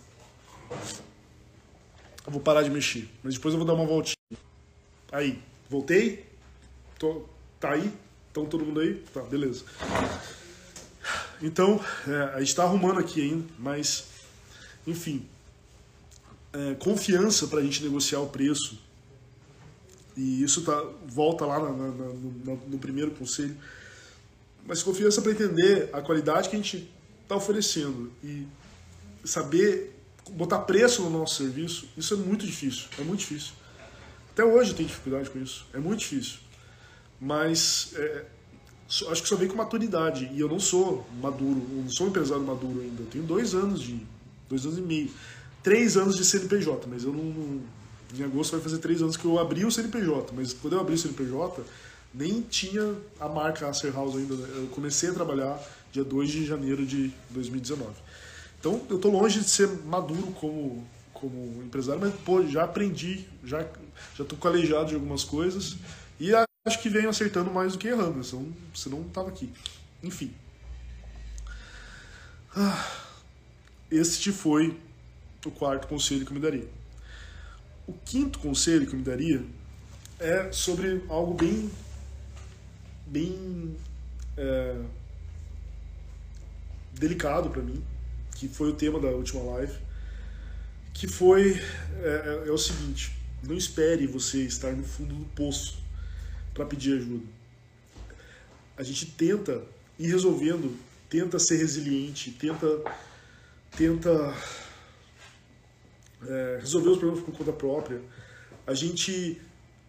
Eu vou parar de mexer, mas depois eu vou dar uma voltinha. Aí, voltei? Tá aí? Estão todo mundo aí? Tá, beleza. Então, a gente tá arrumando aqui ainda, mas, enfim, confiança pra gente negociar o preço. E isso volta lá no primeiro conselho. Mas confiança para entender a qualidade que a gente está oferecendo e saber botar preço no nosso serviço. Isso é muito difícil, Até hoje eu tenho dificuldade com isso, é muito difícil. Mas acho que só vem com maturidade. E eu não sou maduro, eu não sou um empresário maduro ainda. Eu tenho 2 anos e meio, 3 anos de CNPJ, mas eu não em agosto vai fazer 3 anos que eu abri o CNPJ, mas quando eu abri o CNPJ, nem tinha a marca Ser House ainda. Né? Eu comecei a trabalhar dia 2 de janeiro de 2019. Então, eu tô longe de ser maduro como como empresário, mas pô, já aprendi, já tô calejado de algumas coisas e acho que venho acertando mais do que errando, senão não tava aqui. Enfim. Este foi o quarto conselho que eu me daria. O quinto conselho que eu me daria é sobre algo bem delicado para mim, que foi o tema da última live, que foi é o seguinte: não espere você estar no fundo do poço para pedir ajuda. A gente tenta ir resolvendo, tenta ser resiliente, tenta resolver os problemas por conta própria. A gente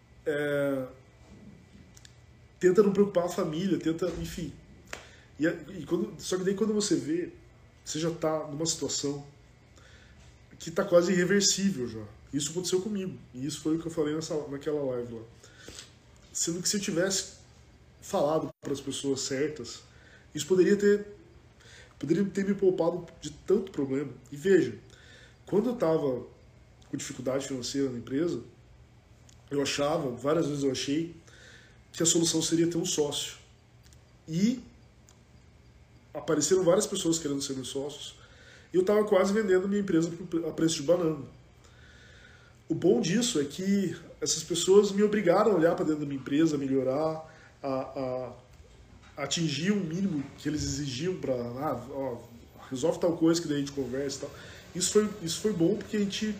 tenta não preocupar a família, tenta, enfim. Só que daí quando você vê, você já está numa situação que está quase irreversível já. Isso aconteceu comigo. E isso foi o que eu falei naquela live lá. Sendo que se eu tivesse falado para as pessoas certas, isso poderia ter me poupado de tanto problema. E veja, quando eu estava com dificuldade financeira na empresa, várias vezes eu achei, que a solução seria ter um sócio. E apareceram várias pessoas querendo ser meus sócios, e eu estava quase vendendo minha empresa a preço de banana. O bom disso é que essas pessoas me obrigaram a olhar para dentro da minha empresa, a melhorar, a atingir um mínimo que eles exigiam para resolve tal coisa que daí a gente conversa e tal. Isso foi bom porque a gente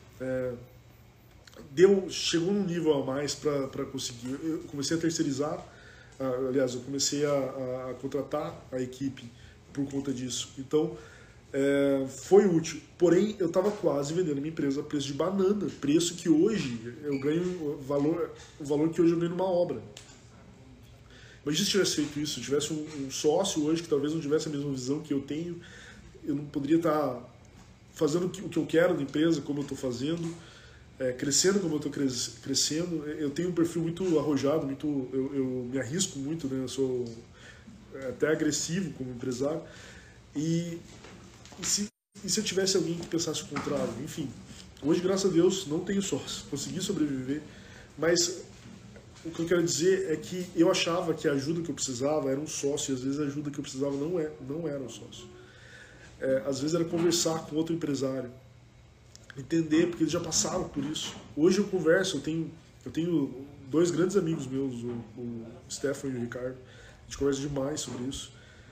chegou num nível a mais para conseguir. Eu comecei a terceirizar, aliás, eu comecei a contratar a equipe por conta disso. Então, foi útil. Porém, eu estava quase vendendo minha empresa a preço de banana, preço que hoje eu ganho o valor que hoje eu ganho numa obra. Imagina se eu tivesse feito isso, se eu tivesse um sócio hoje que talvez não tivesse a mesma visão que eu tenho, eu não poderia estar fazendo o que eu quero na empresa, como eu estou fazendo, crescendo como eu estou crescendo. Eu tenho um perfil muito arrojado, eu me arrisco muito, né? Eu sou até agressivo como empresário. E se eu tivesse alguém que pensasse o contrário? Enfim, hoje, graças a Deus, não tenho sócio, consegui sobreviver, mas o que eu quero dizer é que eu achava que a ajuda que eu precisava era um sócio, e às vezes a ajuda que eu precisava não era um sócio. Às vezes era conversar com outro empresário, entender, porque eles já passaram por isso. Hoje eu converso, eu tenho dois grandes amigos meus, o Stefan e o Ricardo, a gente conversa demais sobre isso.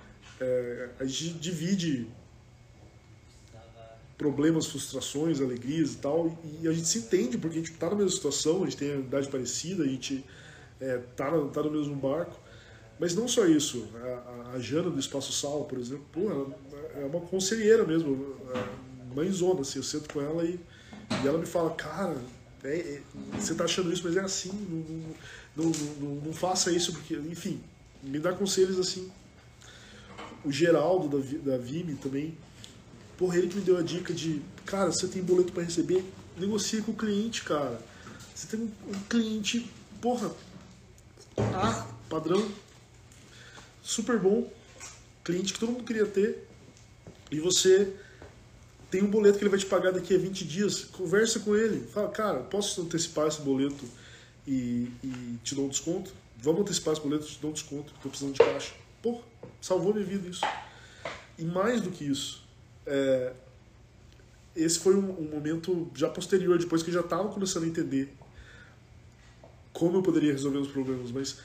A gente divide problemas, frustrações, alegrias e tal, e a gente se entende porque a gente está na mesma situação, a gente tem a idade parecida, a gente tá no mesmo barco. Mas não só isso, a Jana do Espaço Sal, por exemplo, ela é uma conselheira mesmo, mãezona, assim, eu sento com ela e ela me fala: cara, você tá achando isso, mas é assim, não faça isso, porque, enfim, me dá conselhos assim. O Geraldo da Vime também, porra, ele que me deu a dica de: cara, você tem boleto para receber, negocia com o cliente, cara. Você tem um cliente, porra, padrão, super bom, cliente que todo mundo queria ter, e você tem um boleto que ele vai te pagar daqui a 20 dias, conversa com ele, fala: cara, posso antecipar esse boleto e te dou um desconto? Vamos antecipar esse boleto e te dou um desconto, estou precisando de caixa. Porra, salvou minha vida isso. E mais do que isso, esse foi um momento já posterior, depois que eu já estava começando a entender como eu poderia resolver os problemas, mas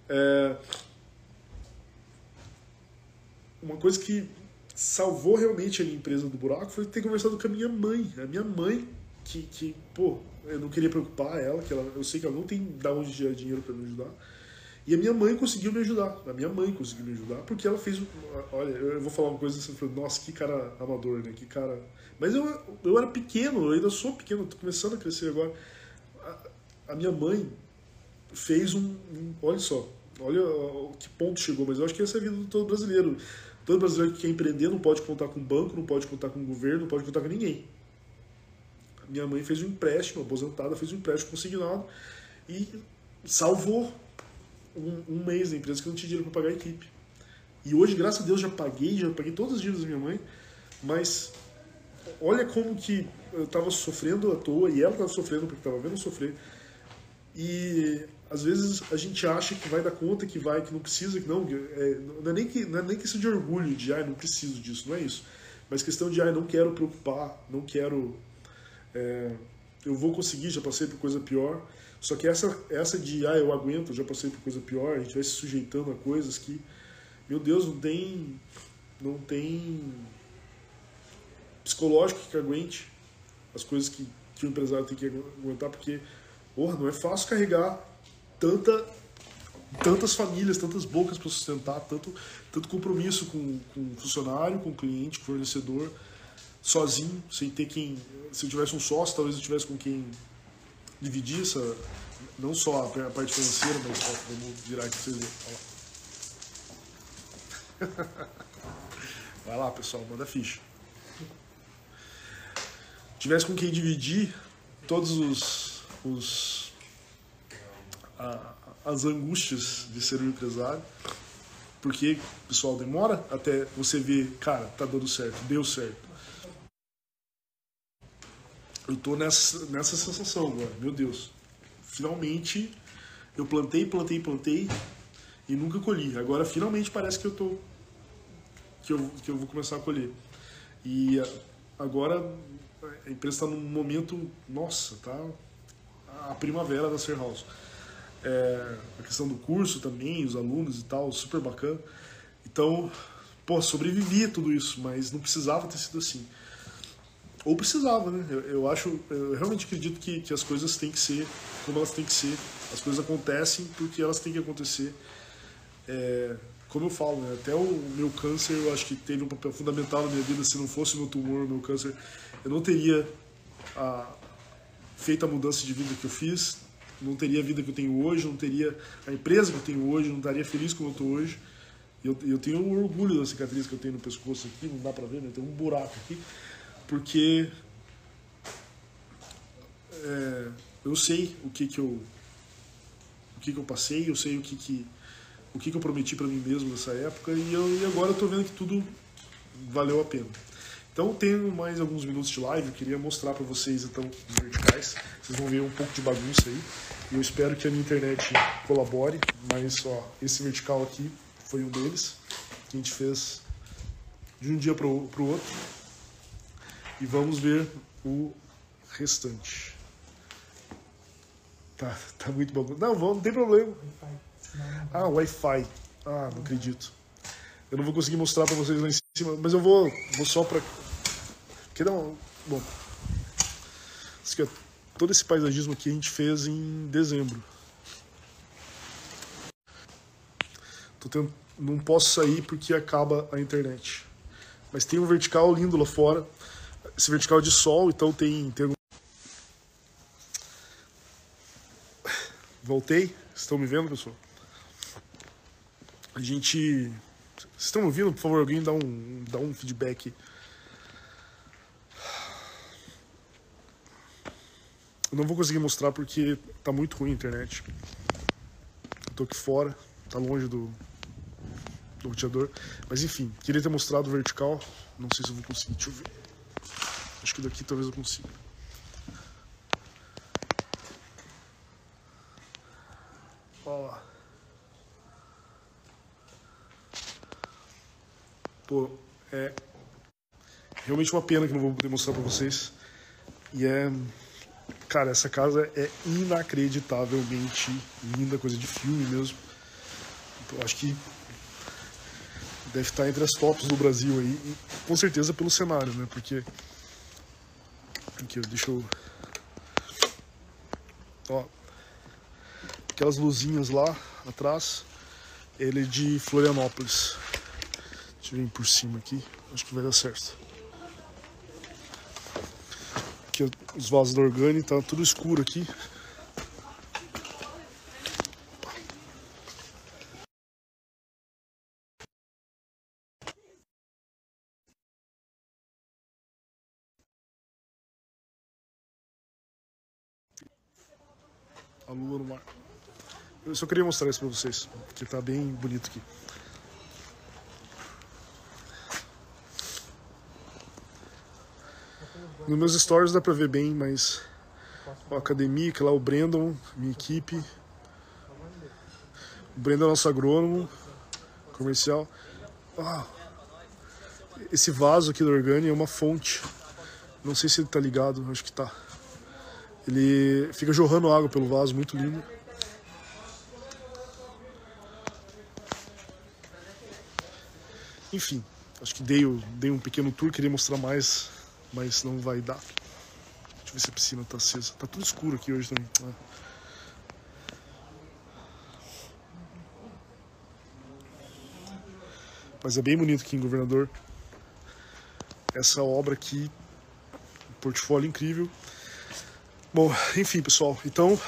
uma coisa que salvou realmente a minha empresa do buraco foi ter conversado com a minha mãe. A minha mãe, que eu não queria preocupar ela, eu sei que ela não tem de onde tirar dinheiro para me ajudar. E a minha mãe conseguiu me ajudar. A minha mãe conseguiu me ajudar porque ela fez... Olha, eu vou falar uma coisa assim, nossa, que cara amador, né? Que cara... Mas eu era pequeno, eu ainda sou pequeno, tô começando a crescer agora. A minha mãe fez olha só, olha que ponto chegou, mas eu acho que essa é a vida de todo brasileiro. Todo brasileiro que quer empreender não pode contar com banco, não pode contar com governo, não pode contar com ninguém. A minha mãe fez um empréstimo, aposentada, fez um empréstimo consignado e salvou um mês da empresa que não tinha dinheiro para pagar a equipe. E hoje, graças a Deus, já paguei todas as dívidas da minha mãe, mas olha como que eu tava sofrendo à toa e ela tava sofrendo porque tava vendo eu sofrer. E às vezes a gente acha que vai dar conta, que vai, que não precisa, que não. Não é nem questão de orgulho, de não preciso disso, não é isso. Mas questão de não quero preocupar, não quero. Eu vou conseguir, já passei por coisa pior. Só que essa de eu aguento, eu já passei por coisa pior, a gente vai se sujeitando a coisas que, meu Deus, não tem psicológico que aguente as coisas que o empresário tem que aguentar, porque, porra, não é fácil carregar tantas famílias, tantas bocas para sustentar, tanto compromisso com funcionário, com cliente, com fornecedor, sozinho, sem ter quem. Se eu tivesse um sócio, talvez eu tivesse com quem dividir não só a parte financeira, mas vamos virar aqui pra vocês verem. Vai lá, pessoal, manda ficha. Tivesse com quem dividir todos as angústias de ser um empresário, porque, pessoal, demora até você ver, cara, tá dando certo, deu certo. Eu tô nessa sensação agora, meu Deus. Finalmente, eu plantei e nunca colhi. Agora, finalmente, parece que eu vou começar a colher. E agora, a empresa está num momento, nossa, tá a primavera da Ser House. A questão do curso também, os alunos e tal, super bacana. Então, sobrevivi a tudo isso, mas não precisava ter sido assim. Ou precisava, né? Eu realmente acredito que as coisas têm que ser como elas têm que ser. As coisas acontecem porque elas têm que acontecer. Como eu falo, né? Até o meu câncer, eu acho que teve um papel fundamental na minha vida. Se não fosse o meu tumor, o meu câncer, eu não teria feito a mudança de vida que eu fiz, não teria a vida que eu tenho hoje, não teria a empresa que eu tenho hoje, não estaria feliz como eu estou hoje. Eu tenho um orgulho da cicatriz que eu tenho no pescoço aqui, não dá pra ver, né? Tem um buraco aqui. Porque eu sei o que eu passei, eu sei o que eu prometi para mim mesmo nessa época e agora eu tô vendo que tudo valeu a pena. Então tenho mais alguns minutos de live, eu queria mostrar para vocês então os verticais. Vocês vão ver um pouco de bagunça aí. E eu espero que a minha internet colabore, mas esse vertical aqui foi um deles que a gente fez de um dia pro outro. E vamos ver o restante. Tá muito bom. Não tem problema. Wi-Fi. Não acredito. Eu não vou conseguir mostrar pra vocês lá em cima, mas eu vou só pra... Bom, todo esse paisagismo aqui a gente fez em dezembro. Não posso sair porque acaba a internet. Mas tem um vertical lindo lá fora. Esse vertical é de sol, então tem... Voltei. Estão me vendo, pessoal? Vocês estão me ouvindo? Por favor, alguém dá um feedback. Eu não vou conseguir mostrar porque tá muito ruim a internet. Eu tô aqui fora, tá longe do roteador. Mas enfim, queria ter mostrado o vertical. Não sei se eu vou conseguir, deixa eu ver. Acho que daqui talvez eu consiga. Olha lá. É realmente uma pena que não vou poder mostrar pra vocês. E cara, essa casa é inacreditavelmente linda, coisa de filme mesmo. Então, acho que deve estar entre as tops do Brasil aí, e, com certeza pelo cenário, né? Porque aqui, deixa eu... aquelas luzinhas lá atrás, ele é de Florianópolis. Deixa eu vir por cima aqui, acho que vai dar certo. Aqui os vasos da Organi, tá tudo escuro aqui. A lua no mar. Eu só queria mostrar isso pra vocês, porque tá bem bonito aqui. Nos meus stories dá pra ver bem, mas a academia, que lá o Brandon, minha equipe. O Brandon é nosso agrônomo comercial. Esse vaso aqui do Organi é uma fonte. Não sei se ele tá ligado, acho que tá. Ele fica jorrando água pelo vaso, muito lindo. Enfim, acho que dei um pequeno tour, queria mostrar mais, mas não vai dar. Deixa eu ver se a piscina tá acesa. Tá tudo escuro aqui hoje também. Mas é bem bonito aqui em Governador. Essa obra aqui, um portfólio incrível. Bom, enfim, pessoal. Então,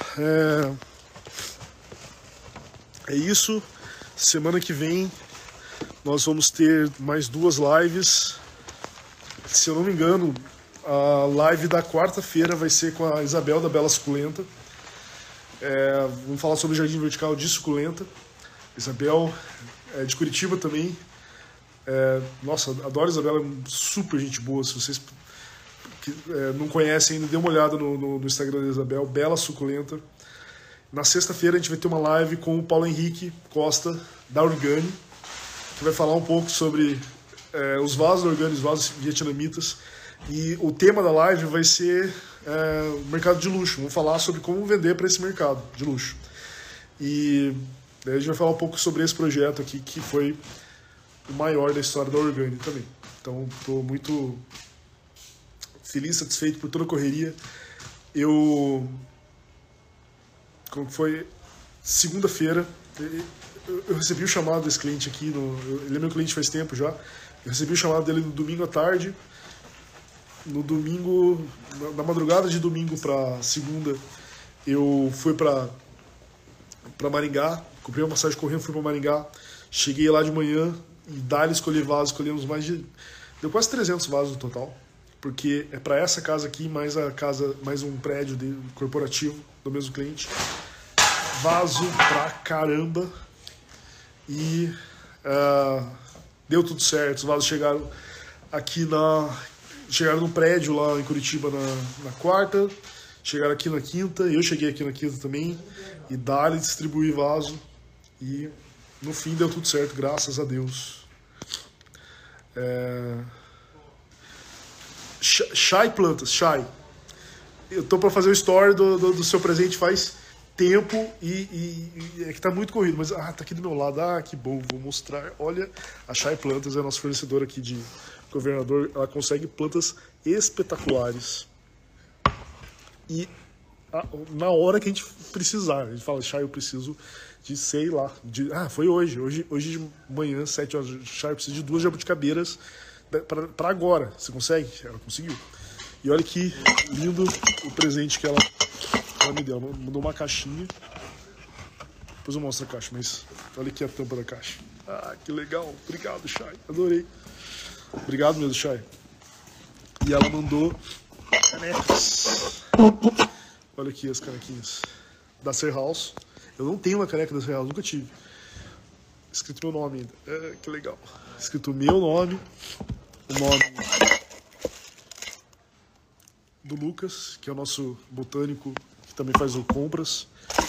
é isso. Semana que vem nós vamos ter mais 2 lives. Se eu não me engano, a live da quarta-feira vai ser com a Isabel da Bela Suculenta. Vamos falar sobre o jardim vertical de suculenta. Isabel é de Curitiba também. Nossa, adoro a Isabela, é super gente boa. Se vocês não conhecem ainda, dê uma olhada no Instagram da Isabel, Bela Suculenta. Na sexta-feira a gente vai ter uma live com o Paulo Henrique Costa, da Organi, que vai falar um pouco sobre os vasos da Organi, os vasos vietnamitas. E o tema da live vai ser o mercado de luxo. Vamos falar sobre como vender para esse mercado de luxo. E daí a gente vai falar um pouco sobre esse projeto aqui, que foi o maior da história da Organi também. Então, estou muito feliz, satisfeito por toda a correria. Como foi segunda-feira, eu recebi o chamado desse cliente aqui, ele é meu cliente faz tempo já. Eu recebi o chamado dele no domingo à tarde. No domingo, na madrugada de domingo para segunda, eu fui para Maringá, comprei uma passagem correndo, fui para Maringá, cheguei lá de manhã e dali escolhi vasos, escolhemos deu quase 300 vasos no total, porque é para essa casa aqui, mais um prédio corporativo do mesmo cliente, vaso pra caramba, e deu tudo certo. Os vasos chegaram aqui chegaram no prédio lá em Curitiba na quarta, chegaram aqui na quinta, eu cheguei aqui na quinta também, e dali distribuí vaso, e no fim deu tudo certo, graças a Deus. Chai Plantas, Chai. Eu tô para fazer o story do seu presente faz tempo e é que tá muito corrido, mas tá aqui do meu lado, que bom, vou mostrar. Olha, a Chai Plantas é a nossa fornecedora aqui de Governador, ela consegue plantas espetaculares. E na hora que a gente precisar, a gente fala, Chai, eu preciso de, sei lá, foi hoje de manhã, 7 horas, Chai, eu preciso de 2 jabuticabeiras para agora. Você consegue? Ela conseguiu. E olha que lindo o presente que ela me deu. Ela mandou uma caixinha. Depois eu mostro a caixa, mas olha aqui a tampa da caixa. Que legal. Obrigado, Chay. Adorei. Obrigado mesmo, Chay. E ela mandou canecas. Olha aqui as canequinhas da Ser House. Eu não tenho uma caneca da Ser House, nunca tive. Escrito meu nome ainda. Que legal. Escrito meu nome, o nome do Lucas, que é o nosso botânico, que também faz o compras.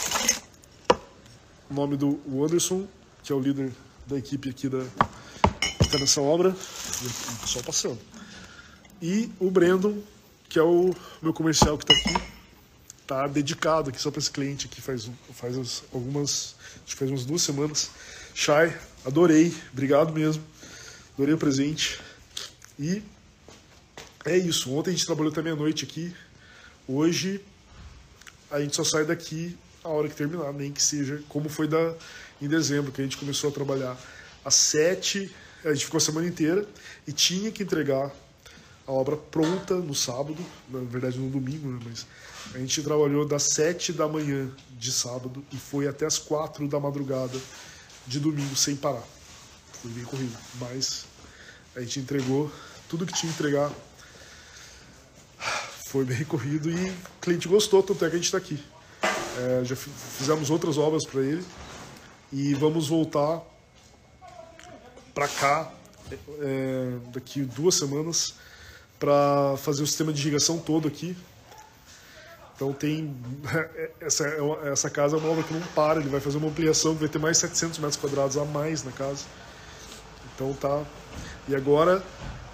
O nome do Anderson, que é o líder da equipe aqui que está nessa obra. E o pessoal passando. E o Brandon, que é o meu comercial que está aqui. Tá dedicado aqui só para esse cliente aqui faz umas 2 semanas. Chay, adorei, obrigado mesmo. Adorei o presente. E é isso. Ontem a gente trabalhou até meia-noite aqui. Hoje a gente só sai daqui a hora que terminar, nem que seja como foi em dezembro, que a gente começou a trabalhar às 7. A gente ficou a semana inteira e tinha que entregar a obra pronta no sábado, na verdade no domingo, né? Mas a gente trabalhou das 7 da manhã de sábado e foi até as 4 da madrugada de domingo sem parar. Foi bem corrido, mas a gente entregou tudo que tinha que entregar. Foi bem corrido e o cliente gostou, tanto é que a gente está aqui. Já fizemos outras obras para ele e vamos voltar para cá daqui 2 semanas para fazer o sistema de irrigação todo aqui. Então tem essa casa é uma obra que não para, ele vai fazer uma ampliação que vai ter mais 700 metros quadrados a mais na casa. Então tá. E agora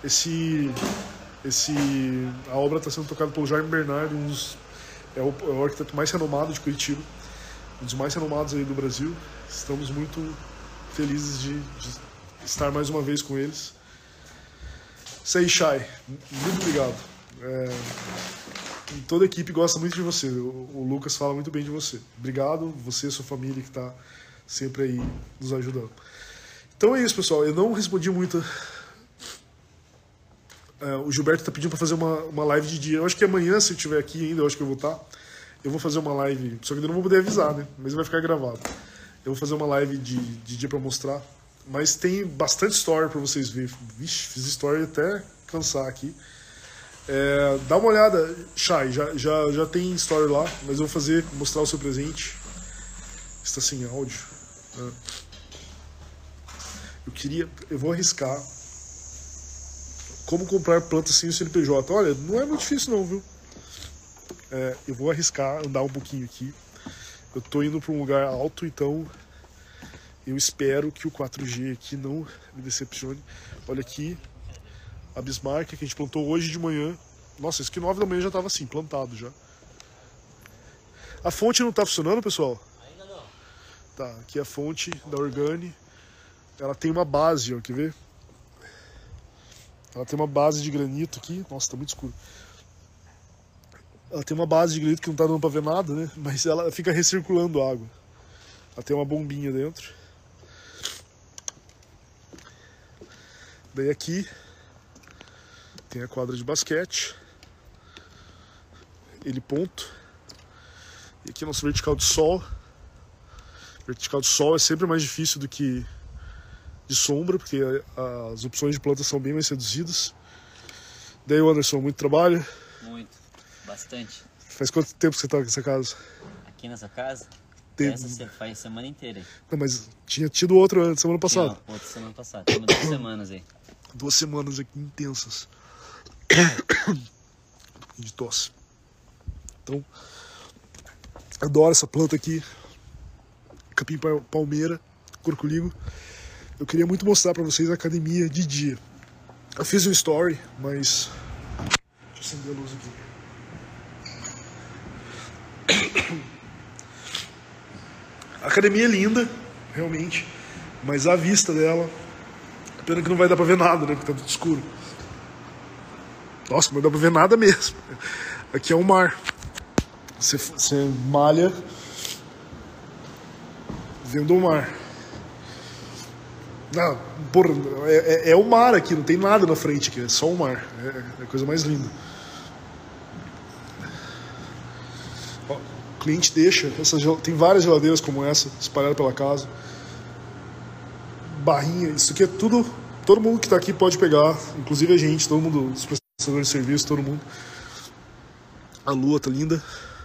a obra está sendo tocada pelo Jaime Bernardo, é o arquiteto mais renomado de Curitiba, um dos mais renomados aí do Brasil. Estamos muito felizes de estar mais uma vez com eles. Isso aí, Chay. Muito obrigado. Toda a equipe gosta muito de você. O Lucas fala muito bem de você. Obrigado, você e sua família que está sempre aí nos ajudando. Então é isso, pessoal. Eu não respondi muito. O Gilberto está pedindo para fazer uma live de dia. Eu acho que amanhã, se eu estiver aqui ainda, eu acho que eu vou estar. Eu vou fazer uma live, só que eu não vou poder avisar, né? Mas vai ficar gravado. Eu vou fazer uma live de dia para mostrar. Mas tem bastante story para vocês verem. Vixe, fiz story até cansar aqui. Dá uma olhada, Chay, já tem story lá, mas eu vou mostrar o seu presente. Está sem áudio. Eu vou arriscar. Como comprar plantas sem o CNPJ? Olha, não é muito difícil não, viu? Eu vou arriscar andar um pouquinho aqui. Eu tô indo para um lugar alto, então eu espero que o 4G aqui não me decepcione. Olha aqui, a Bismarck que a gente plantou hoje de manhã. Nossa, isso que 9 da manhã já estava assim, plantado já. A fonte não está funcionando, pessoal? Ainda não. Tá, aqui é a fonte da Organi. Ela tem uma base, ó, quer ver? Ela tem uma base de granito aqui. Nossa, tá muito escuro. Ela tem uma base de granito que não tá dando pra ver nada, né? Mas ela fica recirculando água. Ela tem uma bombinha dentro. Daí aqui tem a quadra de basquete. Ele ponto. E aqui nosso vertical de sol. Vertical de sol é sempre mais difícil do que de sombra, porque as opções de planta são bem mais reduzidas. Daí, Anderson, muito trabalho? Muito, bastante. Faz quanto tempo que você está nessa casa? Aqui nessa casa? Essa faz semana inteira. Não, mas tinha tido outra antes, semana passada. Tinha outra semana passada, temos 2 semanas aí. 2 semanas aqui intensas. De tosse. Então, adoro essa planta aqui. Capim palmeira, corcoligo. Eu queria muito mostrar pra vocês a academia de dia. Eu fiz um story, mas... Deixa eu acender a luz aqui. A academia é linda, realmente. Mas a vista dela... Pena que não vai dar pra ver nada, né? Porque tá tudo escuro. Nossa, não dá pra ver nada mesmo. Aqui é o mar. Você malha vendo o mar. Não, porra, é o mar aqui, não tem nada na frente aqui, é só o mar. É a coisa mais linda. Ó, o cliente deixa, tem várias geladeiras como essa, espalhadas pela casa. Barrinha, isso aqui é tudo, todo mundo que está aqui pode pegar, inclusive a gente, todo mundo, os prestadores de serviço, todo mundo. A lua tá linda.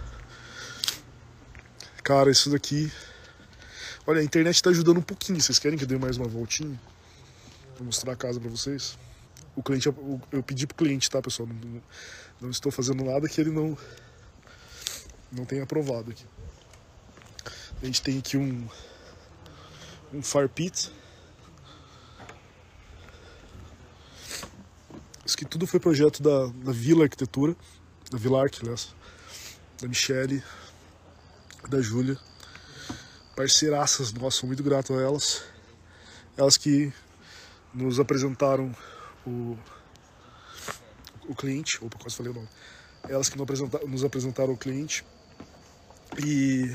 Cara, isso daqui... Olha, a internet tá ajudando um pouquinho. Vocês querem que eu dê mais uma voltinha? Vou mostrar a casa pra vocês. O cliente, eu pedi pro cliente, tá, pessoal? Não estou fazendo nada que ele não tenha aprovado aqui. A gente tem aqui um fire pit. Isso aqui tudo foi projeto da Vila Arquitetura, da Vilarc, aliás, da Michele, da Júlia. Parceiraças, nossa, sou muito grato a elas. Elas que nos apresentaram o cliente. Opa, quase falei o nome. Elas que nos apresentaram o cliente. E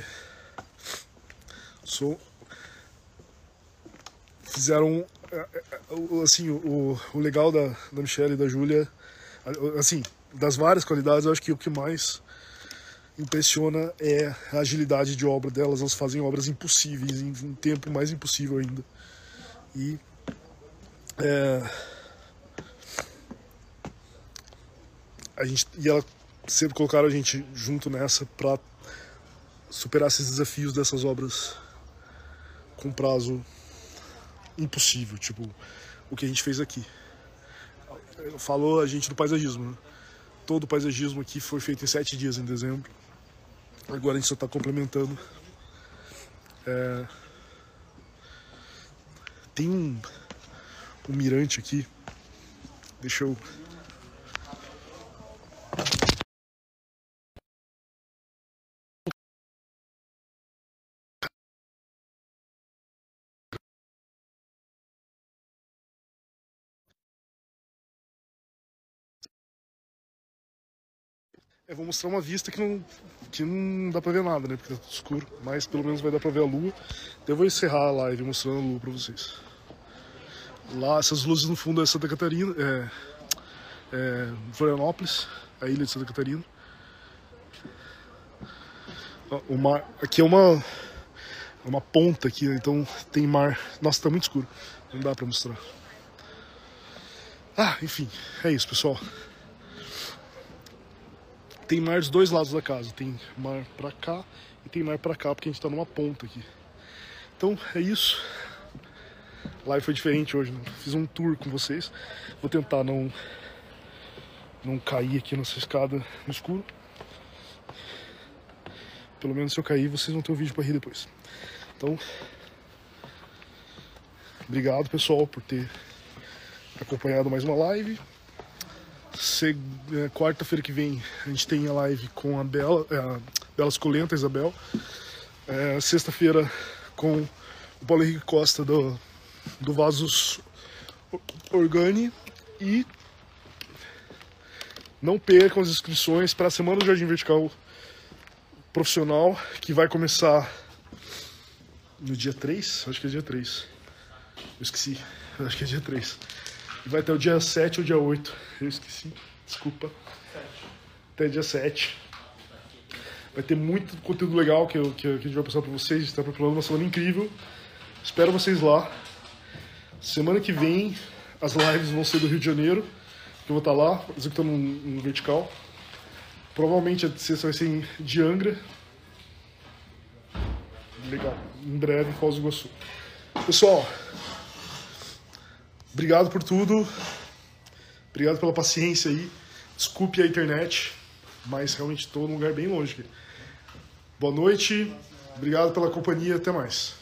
fizeram assim, o legal da Michelle e da Júlia, assim, das várias qualidades, eu acho que o que mais impressiona é a agilidade de obra delas. Elas fazem obras impossíveis em um tempo mais impossível ainda. E elas sempre colocaram a gente junto nessa para superar esses desafios dessas obras com prazo impossível, tipo o que a gente fez aqui. falou a gente do paisagismo, né? Todo o paisagismo aqui foi feito em 7 dias em dezembro. Agora a gente só está complementando. Tem um mirante aqui. Deixa eu... vou mostrar uma vista que não dá pra ver nada, né? Porque tá tudo escuro. Mas pelo menos vai dar pra ver a lua. Então eu vou encerrar a live mostrando a lua pra vocês. Lá, essas luzes no fundo é Santa Catarina, Florianópolis, a ilha de Santa Catarina. O mar, aqui é uma ponta aqui, né? Então tem mar. Nossa, tá muito escuro, não dá pra mostrar. Enfim, é isso, pessoal. Tem mar dos dois lados da casa, tem mar pra cá e tem mar pra cá, porque a gente tá numa ponta aqui. Então é isso. A live foi diferente hoje, né? Fiz um tour com vocês. Vou tentar não cair aqui nessa escada no escuro. Pelo menos se eu cair, vocês vão ter um vídeo pra rir depois. Então, obrigado, pessoal, por ter acompanhado mais uma live. Quarta-feira que vem a gente tem a live com a Bela Suculenta, a Isabel. Sexta-feira com o Paulo Henrique Costa do Vasos Organi. E não percam as inscrições para a Semana do Jardim Vertical Profissional, que vai começar no dia 3, acho que é dia 3. Eu esqueci, acho que é dia 3. E vai até o dia 7 ou dia 8. Eu esqueci, desculpa. 7. Até dia 7. Vai ter muito conteúdo legal que a gente vai passar para vocês. A gente está preparando uma semana incrível. Espero vocês lá. Semana que vem as lives vão ser do Rio de Janeiro. Eu vou estar lá, executando um vertical. Provavelmente a sexta vai ser de Angra. Legal. Em breve em Foz do Iguaçu. Pessoal, obrigado por tudo. Obrigado pela paciência aí. Desculpe a internet, mas realmente estou num lugar bem longe aqui. Boa noite. Obrigado pela companhia. Até mais.